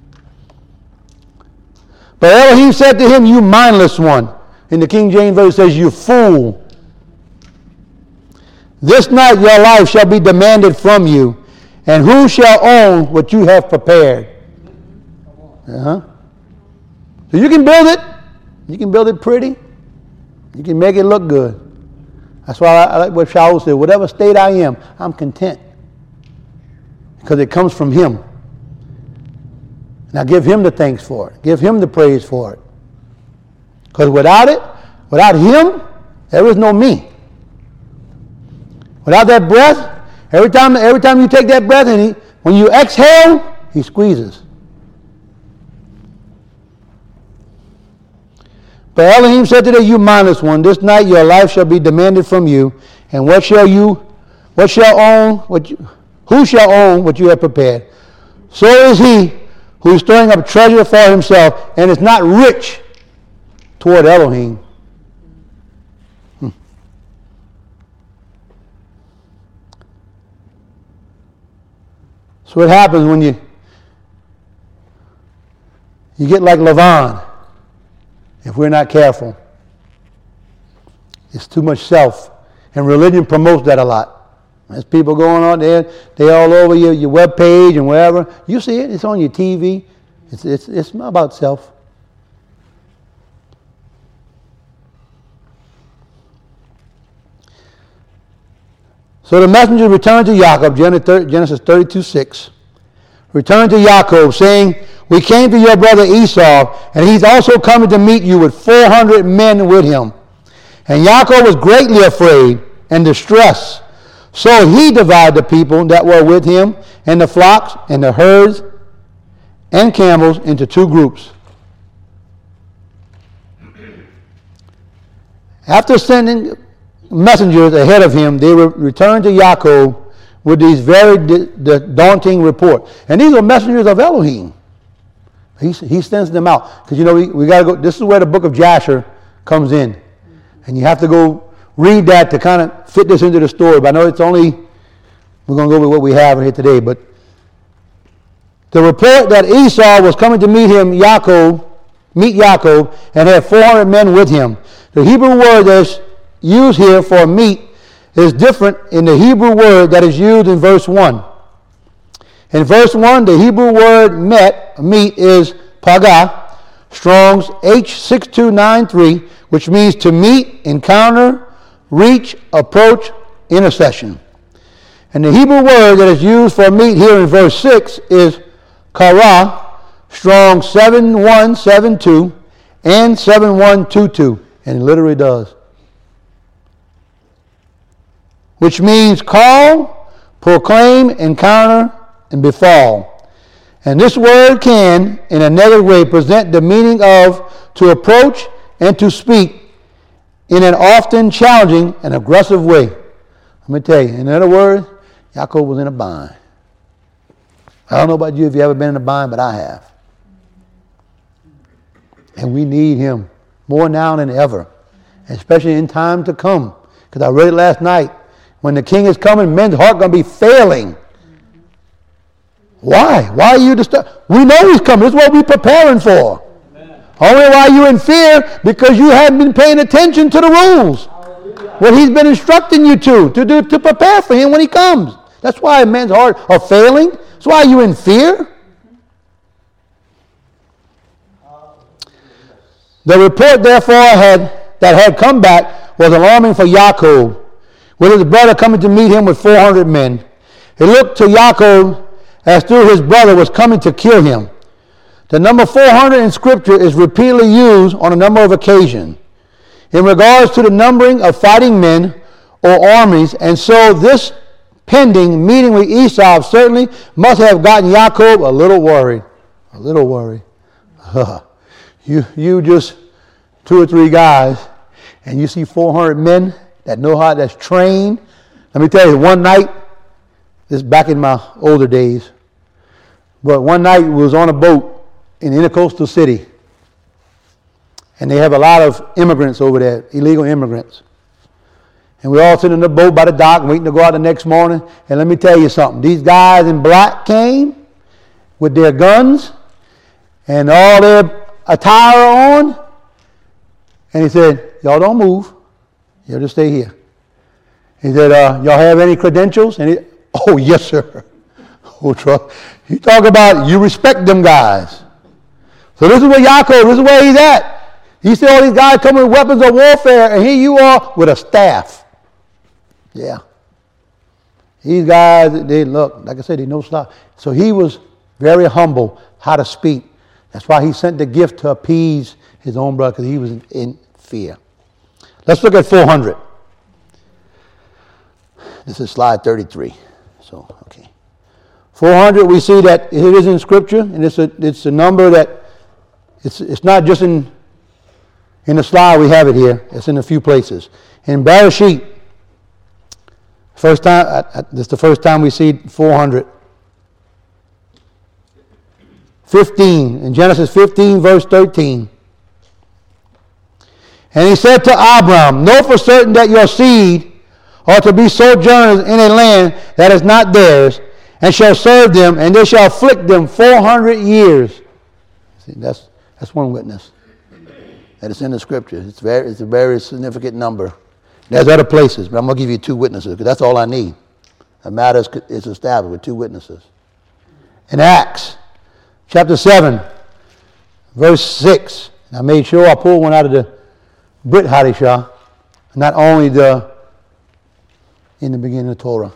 But Elohim said to him, you mindless one. In the King James Version it says, you fool. This night your life shall be demanded from you, and who shall own what you have prepared? So you can build it. You can build it pretty. You can make it look good. That's why I like what Shaul said. Whatever state I am, I'm content. Because it comes from him. Now give him the thanks for it. Give him the praise for it. Because without him, there is no me. Without that breath, every time you take that breath, and when you exhale, he squeezes. But Elohim said to them, you mindless one, this night your life shall be demanded from you, and who shall own what you have prepared? So is he who is storing up treasure for himself and is not rich toward Elohim. So what happens when you get like Lavan, if we're not careful. It's too much self. And religion promotes that a lot. There's people going on there, they're all over your web page and wherever. You see it, it's on your TV. It's about self. So the messenger returned to Jacob, Genesis 32:6. Returned to Jacob, saying, we came to your brother Esau, and he's also coming to meet you with 400 men with him. And Jacob was greatly afraid and distressed. So he divided the people that were with him, and the flocks, and the herds, and camels into two groups. After sending messengers ahead of him, they returned to Jacob with these very daunting reports. And these are messengers of Elohim. He sends them out. Because, we got to go. This is where the book of Jasher comes in. And you have to go read that to kind of fit this into the story. But I know we're going to go with what we have here today. But the report that Esau was coming to meet Jacob, and had 400 men with him. The Hebrew word that's used here for meet is different in the Hebrew word that is used in verse 1. In verse 1, the Hebrew word meet is pagah, Strong's H6293, which means to meet, encounter, reach, approach, intercession. And the Hebrew word that is used for meet here in verse 6 is kara, Strong 7172 and 7122, and it literally does. Which means call, proclaim, encounter, and befall. And this word can, in a negative way, present the meaning of to approach and to speak in an often challenging and aggressive way. Let me tell you, in other words, Yaakov was in a bind. I don't know about you if you ever been in a bind, but I have. And we need him more now than ever, especially in time to come. Because I read it last night. When the king is coming, men's heart going to be failing. Why? Why are you disturbed? We know he's coming. This is what we're preparing for. Amen. Only why you in fear? Because you haven't been paying attention to the rules. Hallelujah. What he's been instructing you to prepare for him when he comes. That's why men's heart are failing. That's why you in fear. The report, therefore, that had come back was alarming for Yaakov, with his brother coming to meet him with 400 men. He looked to Yaakov as though his brother was coming to kill him. The number 400 in Scripture is repeatedly used on a number of occasions in regards to the numbering of fighting men or armies, and so this pending meeting with Esau certainly must have gotten Yaakov a little worried. A little worried. You just 2 or 3 guys, and you see 400 men that know how, that's trained. Let me tell you, one night, this is back in my older days, but one night we was on a boat in the intercoastal city, and they have a lot of immigrants over there, illegal immigrants. And we all sitting in the boat by the dock waiting to go out the next morning. And let me tell you something, these guys in black came with their guns and all their attire on, and he said, y'all don't move, y'all just stay here. He said, y'all have any credentials? And oh, yes, sir. Oh, trust. You talk about you respect them guys. So this is where Yaakov, this is where he's at. He said all these guys come with weapons of warfare, and here you are with a staff. Yeah. These guys, they look, like I said, they know stuff. So he was very humble how to speak. That's why he sent the gift to appease his own brother, because he was in fear. Let's look at 400. This is slide 33. So, okay. 400, we see that it is in Scripture, and it's a number that, it's not just in the slide we have it here. It's in a few places. In Bereshit, first time, this is the first time we see 400. 15, in Genesis 15, verse 13. And he said to Abram, know for certain that your seed are to be sojourners in a land that is not theirs, and shall serve them, and they shall afflict them 400 years. See, that's one witness. That is in the Scripture. It's a very significant number. There's other places, but I'm going to give you 2 witnesses, because that's all I need. The matter is established with 2 witnesses. In Acts, chapter 7, verse 6. I made sure I pulled one out of the Brit Hadishah, not only in the beginning of the Torah.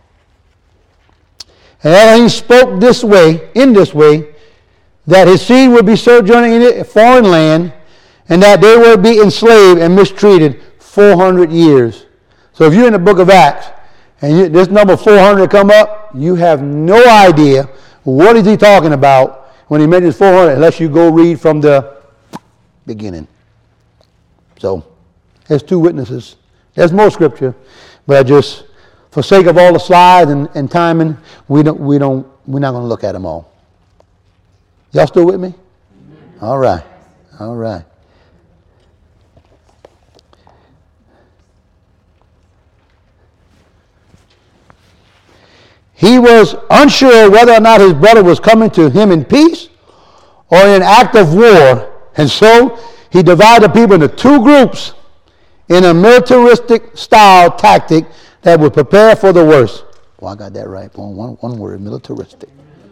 And he spoke in this way, that his seed would be sojourning in a foreign land, and that they would be enslaved and mistreated 400 years. So if you're in the book of Acts, and this number 400 come up, you have no idea what is he talking about when he mentions 400, unless you go read from the beginning. So, there's 2 witnesses. There's more Scripture, but I just, for sake of all the slides and timing, we're not going to look at them all. Y'all still with me? All right. All right. He was unsure whether or not his brother was coming to him in peace or in an act of war, and so he divided the people into 2 groups in a militaristic style tactic that would prepare for the worst. Well, I got that right. One word, militaristic.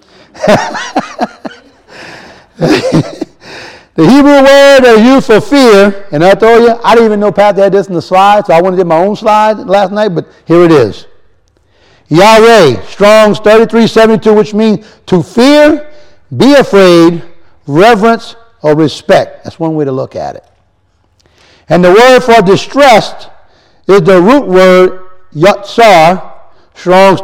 The Hebrew word they used for fear, and I told you, I didn't even know Pastor had this in the slide, so I wanted to do my own slide last night, but here it is. Yahweh, Strong's 3372, which means to fear, be afraid, reverence, or respect. That's one way to look at it. And the word for distressed is the root word yatsar, Strong's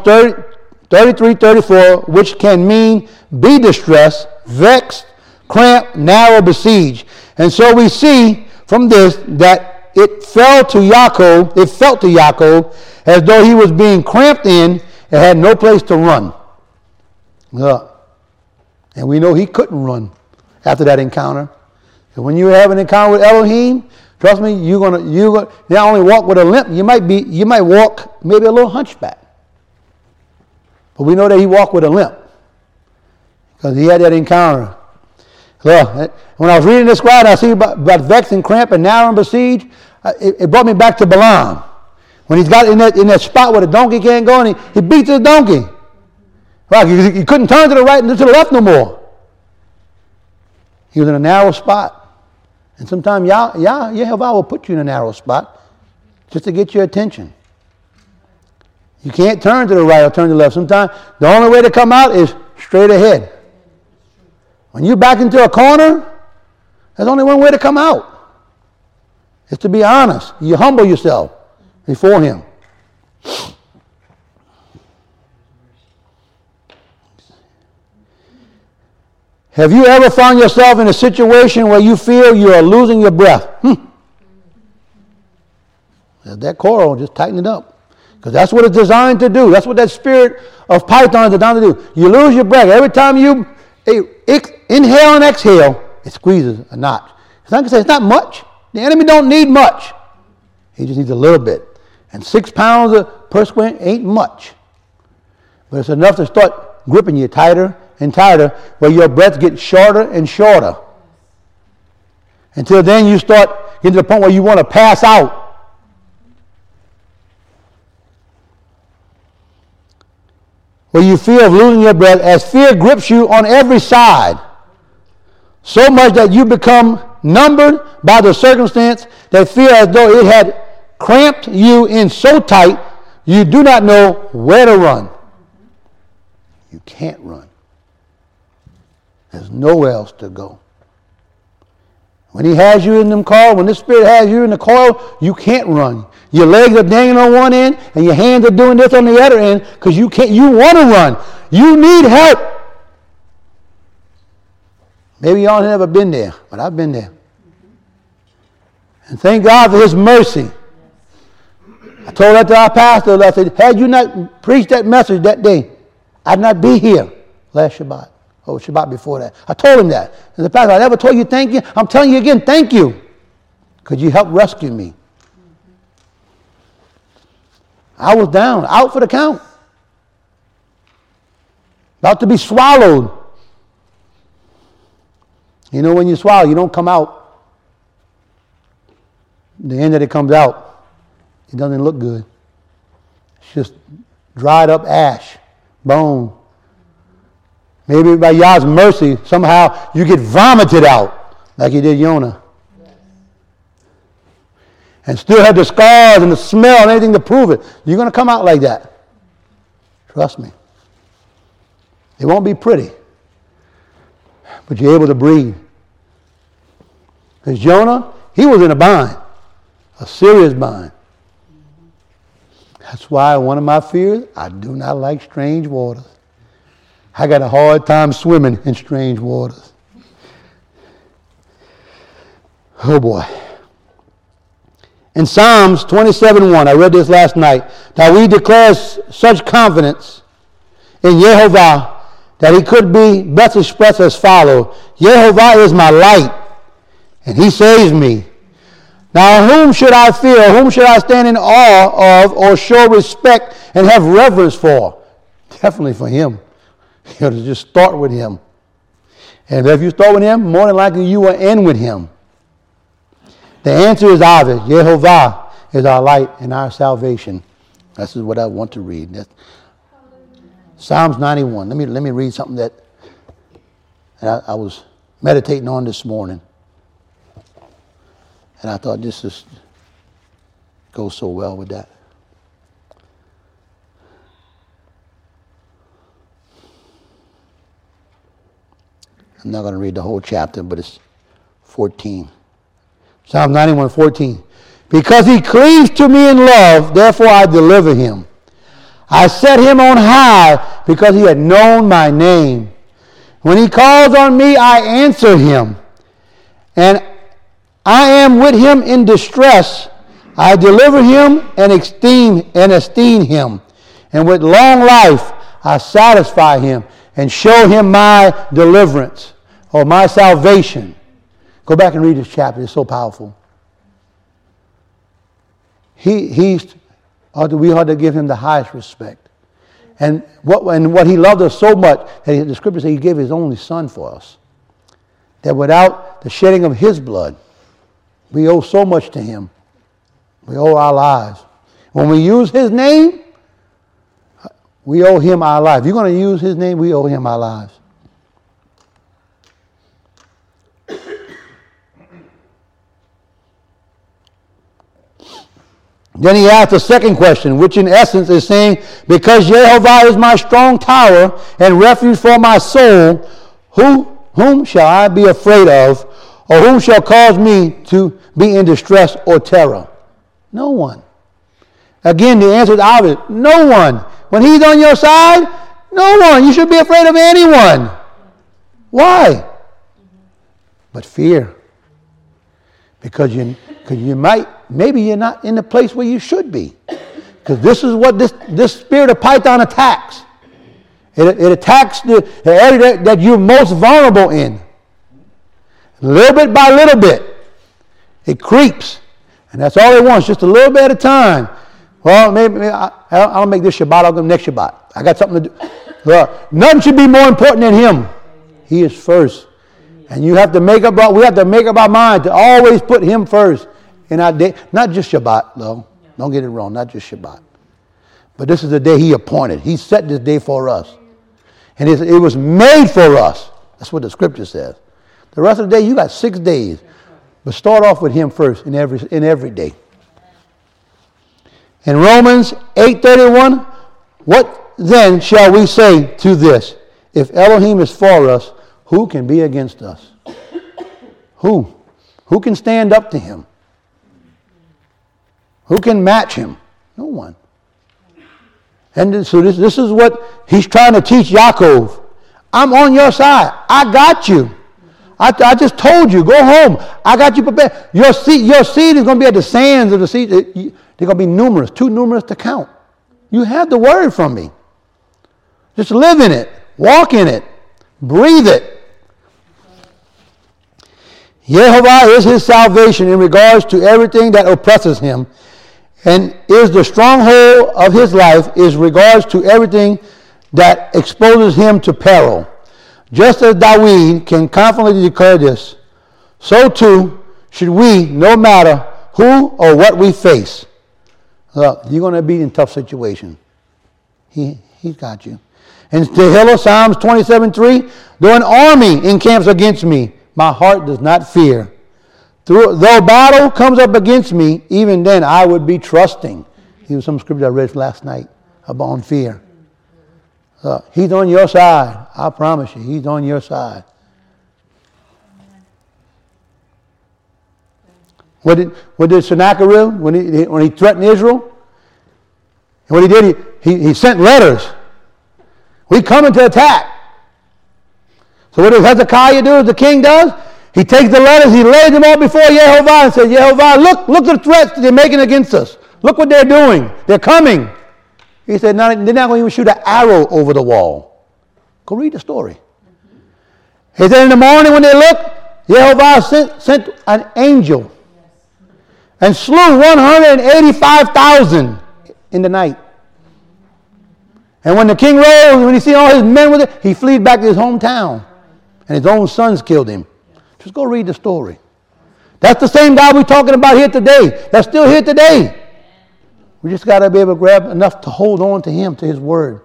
3334, which can mean be distressed, vexed, cramped, narrow, besieged. And so we see from this that it felt to Yaakov as though he was being cramped in and had no place to run. And we know he couldn't run after that encounter. And when you have an encounter with Elohim, trust me, you're gonna not only walk with a limp, you might walk maybe a little hunchback. But we know that he walked with a limp because he had that encounter. Well, when I was reading this scribe, I see about vex and cramp and narrow and besiege. It brought me back to Balaam. When he's got in that spot where the donkey can't go, and he beats the donkey. Right, he couldn't turn to the right and to the left no more. He was in a narrow spot. And sometimes Yehovah will put you in a narrow spot just to get your attention. You can't turn to the right or turn to the left. Sometimes the only way to come out is straight ahead. When you back into a corner, there's only one way to come out. It's to be honest. You humble yourself before him. Have you ever found yourself in a situation where you feel you are losing your breath? That coral, just tighten it up. Because that's what it's designed to do. That's what that spirit of Python is designed to do. You lose your breath. Every time you inhale and exhale, it squeezes a notch. It's not much. The enemy don't need much. He just needs a little bit. And 6 pounds per square ain't much. But it's enough to start gripping you tighter and tighter, where your breath gets shorter and shorter. Until then you start getting to the point where you want to pass out. Where you feel of losing your breath as fear grips you on every side. So much that you become numbered by the circumstance that feel as though it had cramped you in so tight you do not know where to run. You can't run. There's nowhere else to go. When he has you in them coils, when the Spirit has you in the coil, you can't run. Your legs are dangling on one end and your hands are doing this on the other end because you want to run. You need help. Maybe y'all have never been there, but I've been there. And thank God for his mercy. I told that to our pastor. I said, had you not preached that message that day, I'd not be here last Shabbat. Or Shabbat before that. I told him that. And the pastor, I never told you thank you. I'm telling you again, thank you. Because you helped rescue me. I was down, out for the count. About to be swallowed. You know, when you swallow, you don't come out. The end that it comes out, it doesn't look good. It's just dried up ash, bone. Maybe by Yah's mercy, somehow you get vomited out like you did Jonah. Yes. And still have the scars and the smell and everything to prove it. You're going to come out like that. Trust me. It won't be pretty. But you're able to breathe. Because Jonah, he was in a bind. A serious bind. That's why one of my fears, I do not like strange waters. I got a hard time swimming in strange waters. Oh boy. In Psalms 27:1, I read this last night, that we declare such confidence in Yehovah that he could be best expressed as follows. Yehovah is my light, and he saves me. Now whom should I fear? Whom should I stand in awe of or show respect and have reverence for? Definitely for him. You have to just start with him. And if you start with him, more than likely you will end with him. The answer is obvious. Yehovah is our light and our salvation. This is what I want to read. That's Psalms 91. Let me read something that I was meditating on this morning. And I thought this just goes so well with that. I'm not going to read the whole chapter, but it's 14. Psalm 91:14. Because he cleaves to me in love, therefore I deliver him. I set him on high because he had known my name. When he calls on me, I answer him. And I am with him in distress. I deliver him and esteem him. And with long life, I satisfy him and show him my deliverance or my salvation. Go back and read this chapter. It's so powerful. We ought to give him the highest respect. And what he loved us so much, that the scripture says he gave his only son for us. That without the shedding of his blood, we owe so much to him. We owe our lives. When we use his name, we owe him our life. If you're going to use his name, we owe him our lives. Then he asked the second question, which in essence is saying, because Jehovah is my strong tower and refuge for my soul, whom shall I be afraid of, or whom shall cause me to be in distress or terror? No one. Again, the answer is obvious. No one. When he's on your side, no one. You should be afraid of anyone. Why? But fear. Because maybe you're not in the place where you should be. Because this is what this spirit of Python attacks. It attacks the area that you're most vulnerable in. Little bit by little bit. It creeps. And that's all it wants, just a little bit at a time. Well, maybe I'll make this Shabbat, I'll go next Shabbat. I got something to do. Nothing should be more important than him. He is first. And we have to make up our mind to always put him first in our day. Not just Shabbat, though. Don't get it wrong, not just Shabbat. But this is the day he appointed. He set this day for us. And it was made for us. That's what the scripture says. The rest of the day, you got 6 days. But start off with him first in every day. In Romans 8:31, what then shall we say to this? If Elohim is for us, who can be against us? Who? Who can stand up to him? Who can match him? No one. And so this is what he's trying to teach Yaakov. I'm on your side. I got you. I just told you, go home. I got you prepared. Your seed is going to be at the sands of the sea. They're going to be numerous, too numerous to count. You have the word from me. Just live in it. Walk in it. Breathe it. Yehovah is his salvation in regards to everything that oppresses him, and is the stronghold of his life in regards to everything that exposes him to peril. Just as David can confidently declare this, so too should we, no matter who or what we face. Look, you're going to be in tough situations. He's got you. And Tehillah, Psalms 27:3, though an army encamps against me, my heart does not fear. Though battle comes up against me, even then I would be trusting. Here's some scripture I read last night about fear. He's on your side. I promise you, he's on your side. What did Sennacherib, when he threatened Israel? And what he did, he sent letters. We coming to attack. So what does Hezekiah do, as the king does? He takes the letters, he lays them all before Yehovah and says, Yehovah, look at the threats they're making against us. Look what they're doing. They're coming. He said, they're not going to even shoot an arrow over the wall. Go read the story. He said, in the morning when they looked, Yehovah sent an angel and slew 185,000 in the night. And when the king rose, when he see all his men with it, he fled back to his hometown. And his own sons killed him. Just go read the story. That's the same God we're talking about here today. That's still here today. We just got to be able to grab enough to hold on to him, to his word.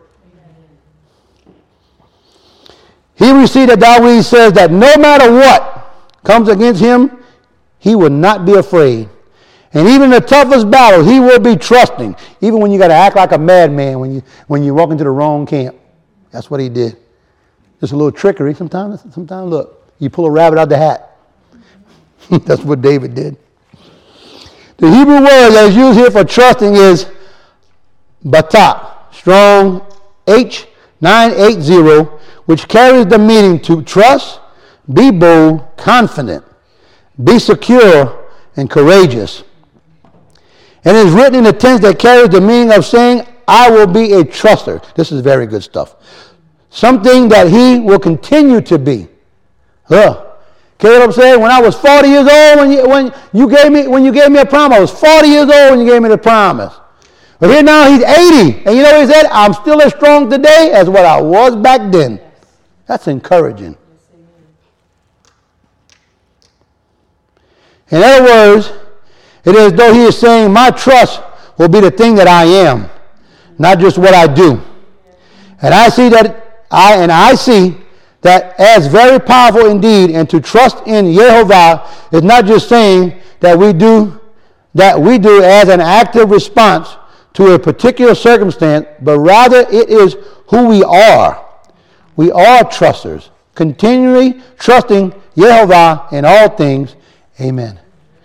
Here we see that David says that no matter what comes against him, he will not be afraid. And even in the toughest battle, he will be trusting. Even when you got to act like a madman when you walk into the wrong camp. That's what he did. Just a little trickery. Sometimes look, you pull a rabbit out of the hat. That's what David did. The Hebrew word that is used here for trusting is batah, strong H980, which carries the meaning to trust, be bold, confident, be secure, and courageous. And it is written in a tense that carries the meaning of saying, I will be a truster. This is very good stuff. Something that he will continue to be. Caleb said, when I was 40 years old, when you gave me a promise, I was 40 years old when you gave me the promise. But here now he's 80. And you know what he said? I'm still as strong today as what I was back then. That's encouraging. In other words, it is as though he is saying, my trust will be the thing that I am, not just what I do. And I see that as very powerful indeed, and to trust in Yehovah is not just saying that we do as an active response to a particular circumstance, but rather it is who we are. We are trusters, continually trusting Yehovah in all things. Amen.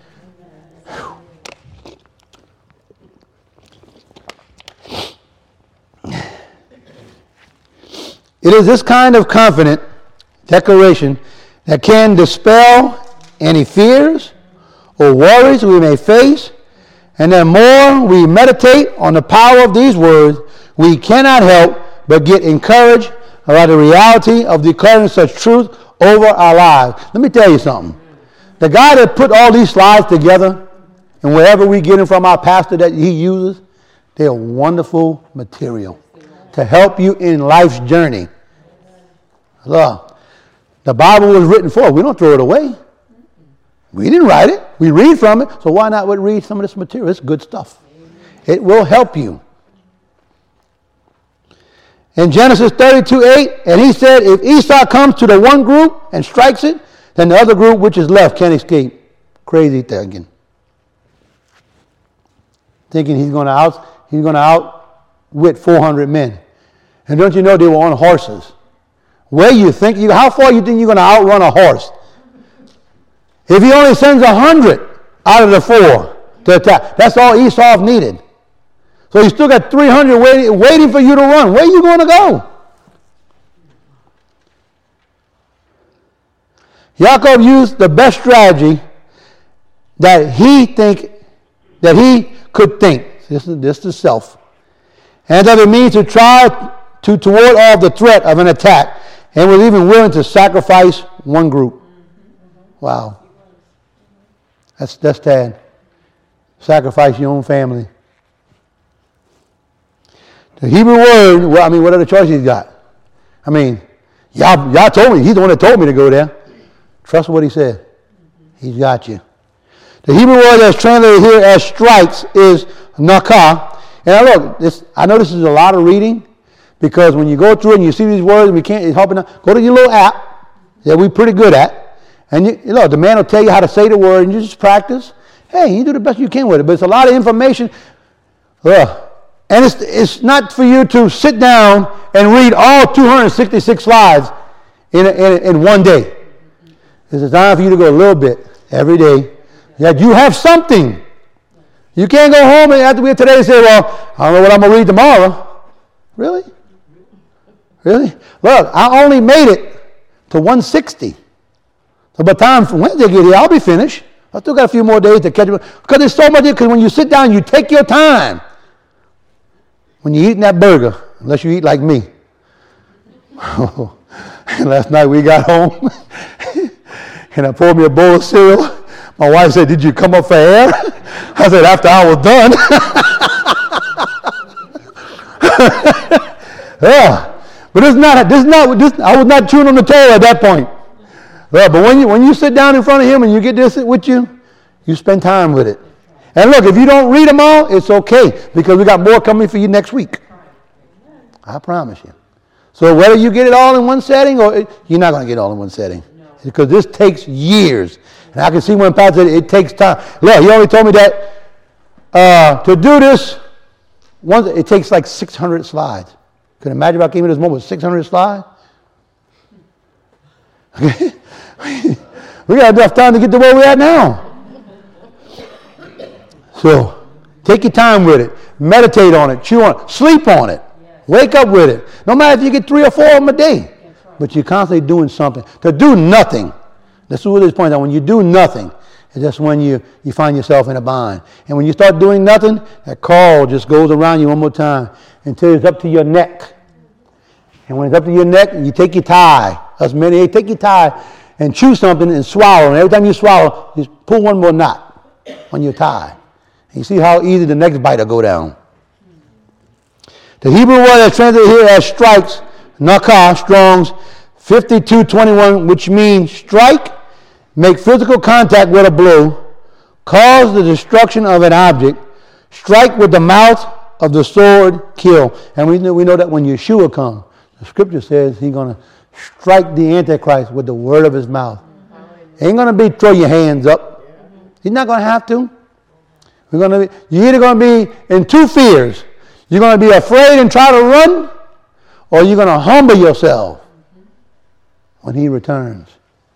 It is this kind of confident declaration that can dispel any fears or worries we may face, and the more we meditate on the power of these words, we cannot help but get encouraged about the reality of declaring such truth over our lives. Let me tell you something. The guy that put all these slides together, and wherever we get them from our pastor that he uses, they're wonderful material to help you in life's journey. Look, the Bible was written for us. We don't throw it away. We didn't write it. We read from it. So why not read some of this material? It's good stuff. It will help you. In Genesis 32:8, and he said, if Esau comes to the one group and strikes it, then the other group which is left can't escape. Crazy thinking. Thinking he's going to outwit 400 men. And don't you know they were on horses? How far you think you're going to outrun a horse? If he only sends 100 out of the 4 to attack, that's all Esau needed. So you still got 300 waiting for you to run. Where are you going to go? Yaakov used the best strategy that he could think. This is self. And that it means to try to ward off the threat of an attack, and was even willing to sacrifice one group. Wow. That's sad. Sacrifice your own family. The Hebrew word, what other choices he's got? Y'all told me. He's the one that told me to go there. Trust what he said. He's got you. The Hebrew word that's translated here as strikes is nakah. And I know this is a lot of reading, because when you go through it and you see these words, it's helping. Go to your little app that we're pretty good at. And the man will tell you how to say the word, and you just practice. Hey, you do the best you can with it. But it's a lot of information. And it's not for you to sit down and read all 266 slides in one day. It's a time for you to go a little bit every day. That you have something. You can't go home and after we today and say, well, I don't know what I'm going to read tomorrow. Really? Really? Look, I only made it to 160. So by the time Wednesday get here, I'll be finished. I still got a few more days to catch up. Because there's so much, because when you sit down, you take your time. When you're eating that burger, unless you eat like me. Last night we got home, and I poured me a bowl of cereal. My wife said, did you come up for air? I said, after I was done. Yeah. But I was not chewing on the tail at that point. Yeah, but when you sit down in front of him and you get this with you, you spend time with it. And look, if you don't read them all, it's okay, because we got more coming for you next week. I promise you. So whether you get it all in one setting, or you're not going to get it all in one setting. Because this takes years. And I can see when Pastor said it takes time. Look, he only told me that to do this, it takes like 600 slides. Can you imagine if I came in this moment with 600 slides? Okay. We got enough time to get to where we're at now. So, take your time with it. Meditate on it. Chew on it. Sleep on it. Yes. Wake up with it. No matter if you get 3 or 4 of them a day. Right. But you're constantly doing something. To do nothing. That's what this point out. When you do nothing, it's just when you find yourself in a bind. And when you start doing nothing, that call just goes around you one more time until it's up to your neck. And when it's up to your neck, you take your tie. Us men, take your tie and chew something and swallow. And every time you swallow, just pull one more knot on your tie. And you see how easy the next bite will go down. The Hebrew word that's translated here as strikes, nakah, Strong's 5221, which means strike, make physical contact with a blow, cause the destruction of an object, strike with the mouth of the sword, kill. And we know that when Yeshua comes, the scripture says he's going to strike the Antichrist with the word of his mouth. He ain't going to be throw your hands up. He's not going to have to. You're either going to be in two fears. You're going to be afraid and try to run, or you're going to humble yourself when he returns.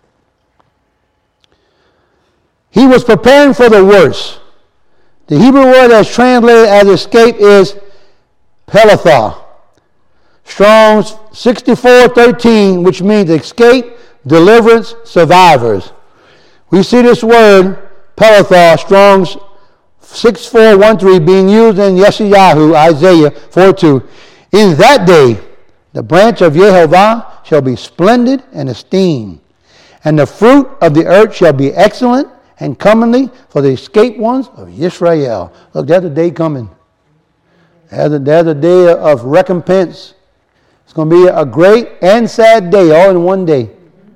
He was preparing for the worst. The Hebrew word that's translated as escape is pelathah. Strong's 6413, which means escape, deliverance, survivors. We see this word, pelathah, Strong's 6413, being used in Yeshayahu, Isaiah 4:2. In that day, the branch of Yehovah shall be splendid and esteemed, and the fruit of the earth shall be excellent and comely for the escaped ones of Israel. Look, there's a day coming. There's a day of recompense. It's going to be a great and sad day, all in one day.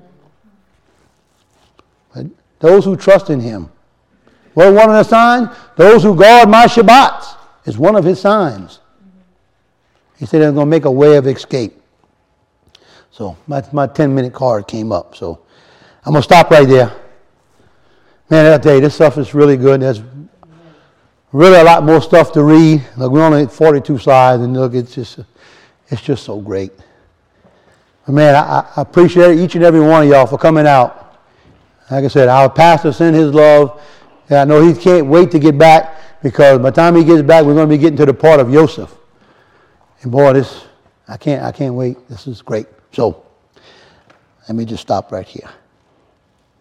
But those who trust in him. What one of the signs? Those who guard my Shabbats is one of his signs. He said they're going to make a way of escape. So my 10-minute card came up. So I'm going to stop right there. Man, I tell you, this stuff is really good. There's really a lot more stuff to read. Look, we're only at 42 slides, and look, it's just so great. But man, I appreciate each and every one of y'all for coming out. Like I said, our pastor sent his love. And I know he can't wait to get back, because by the time he gets back, we're going to be getting to the part of Joseph. And boy, I can't wait. This is great. So let me just stop right here.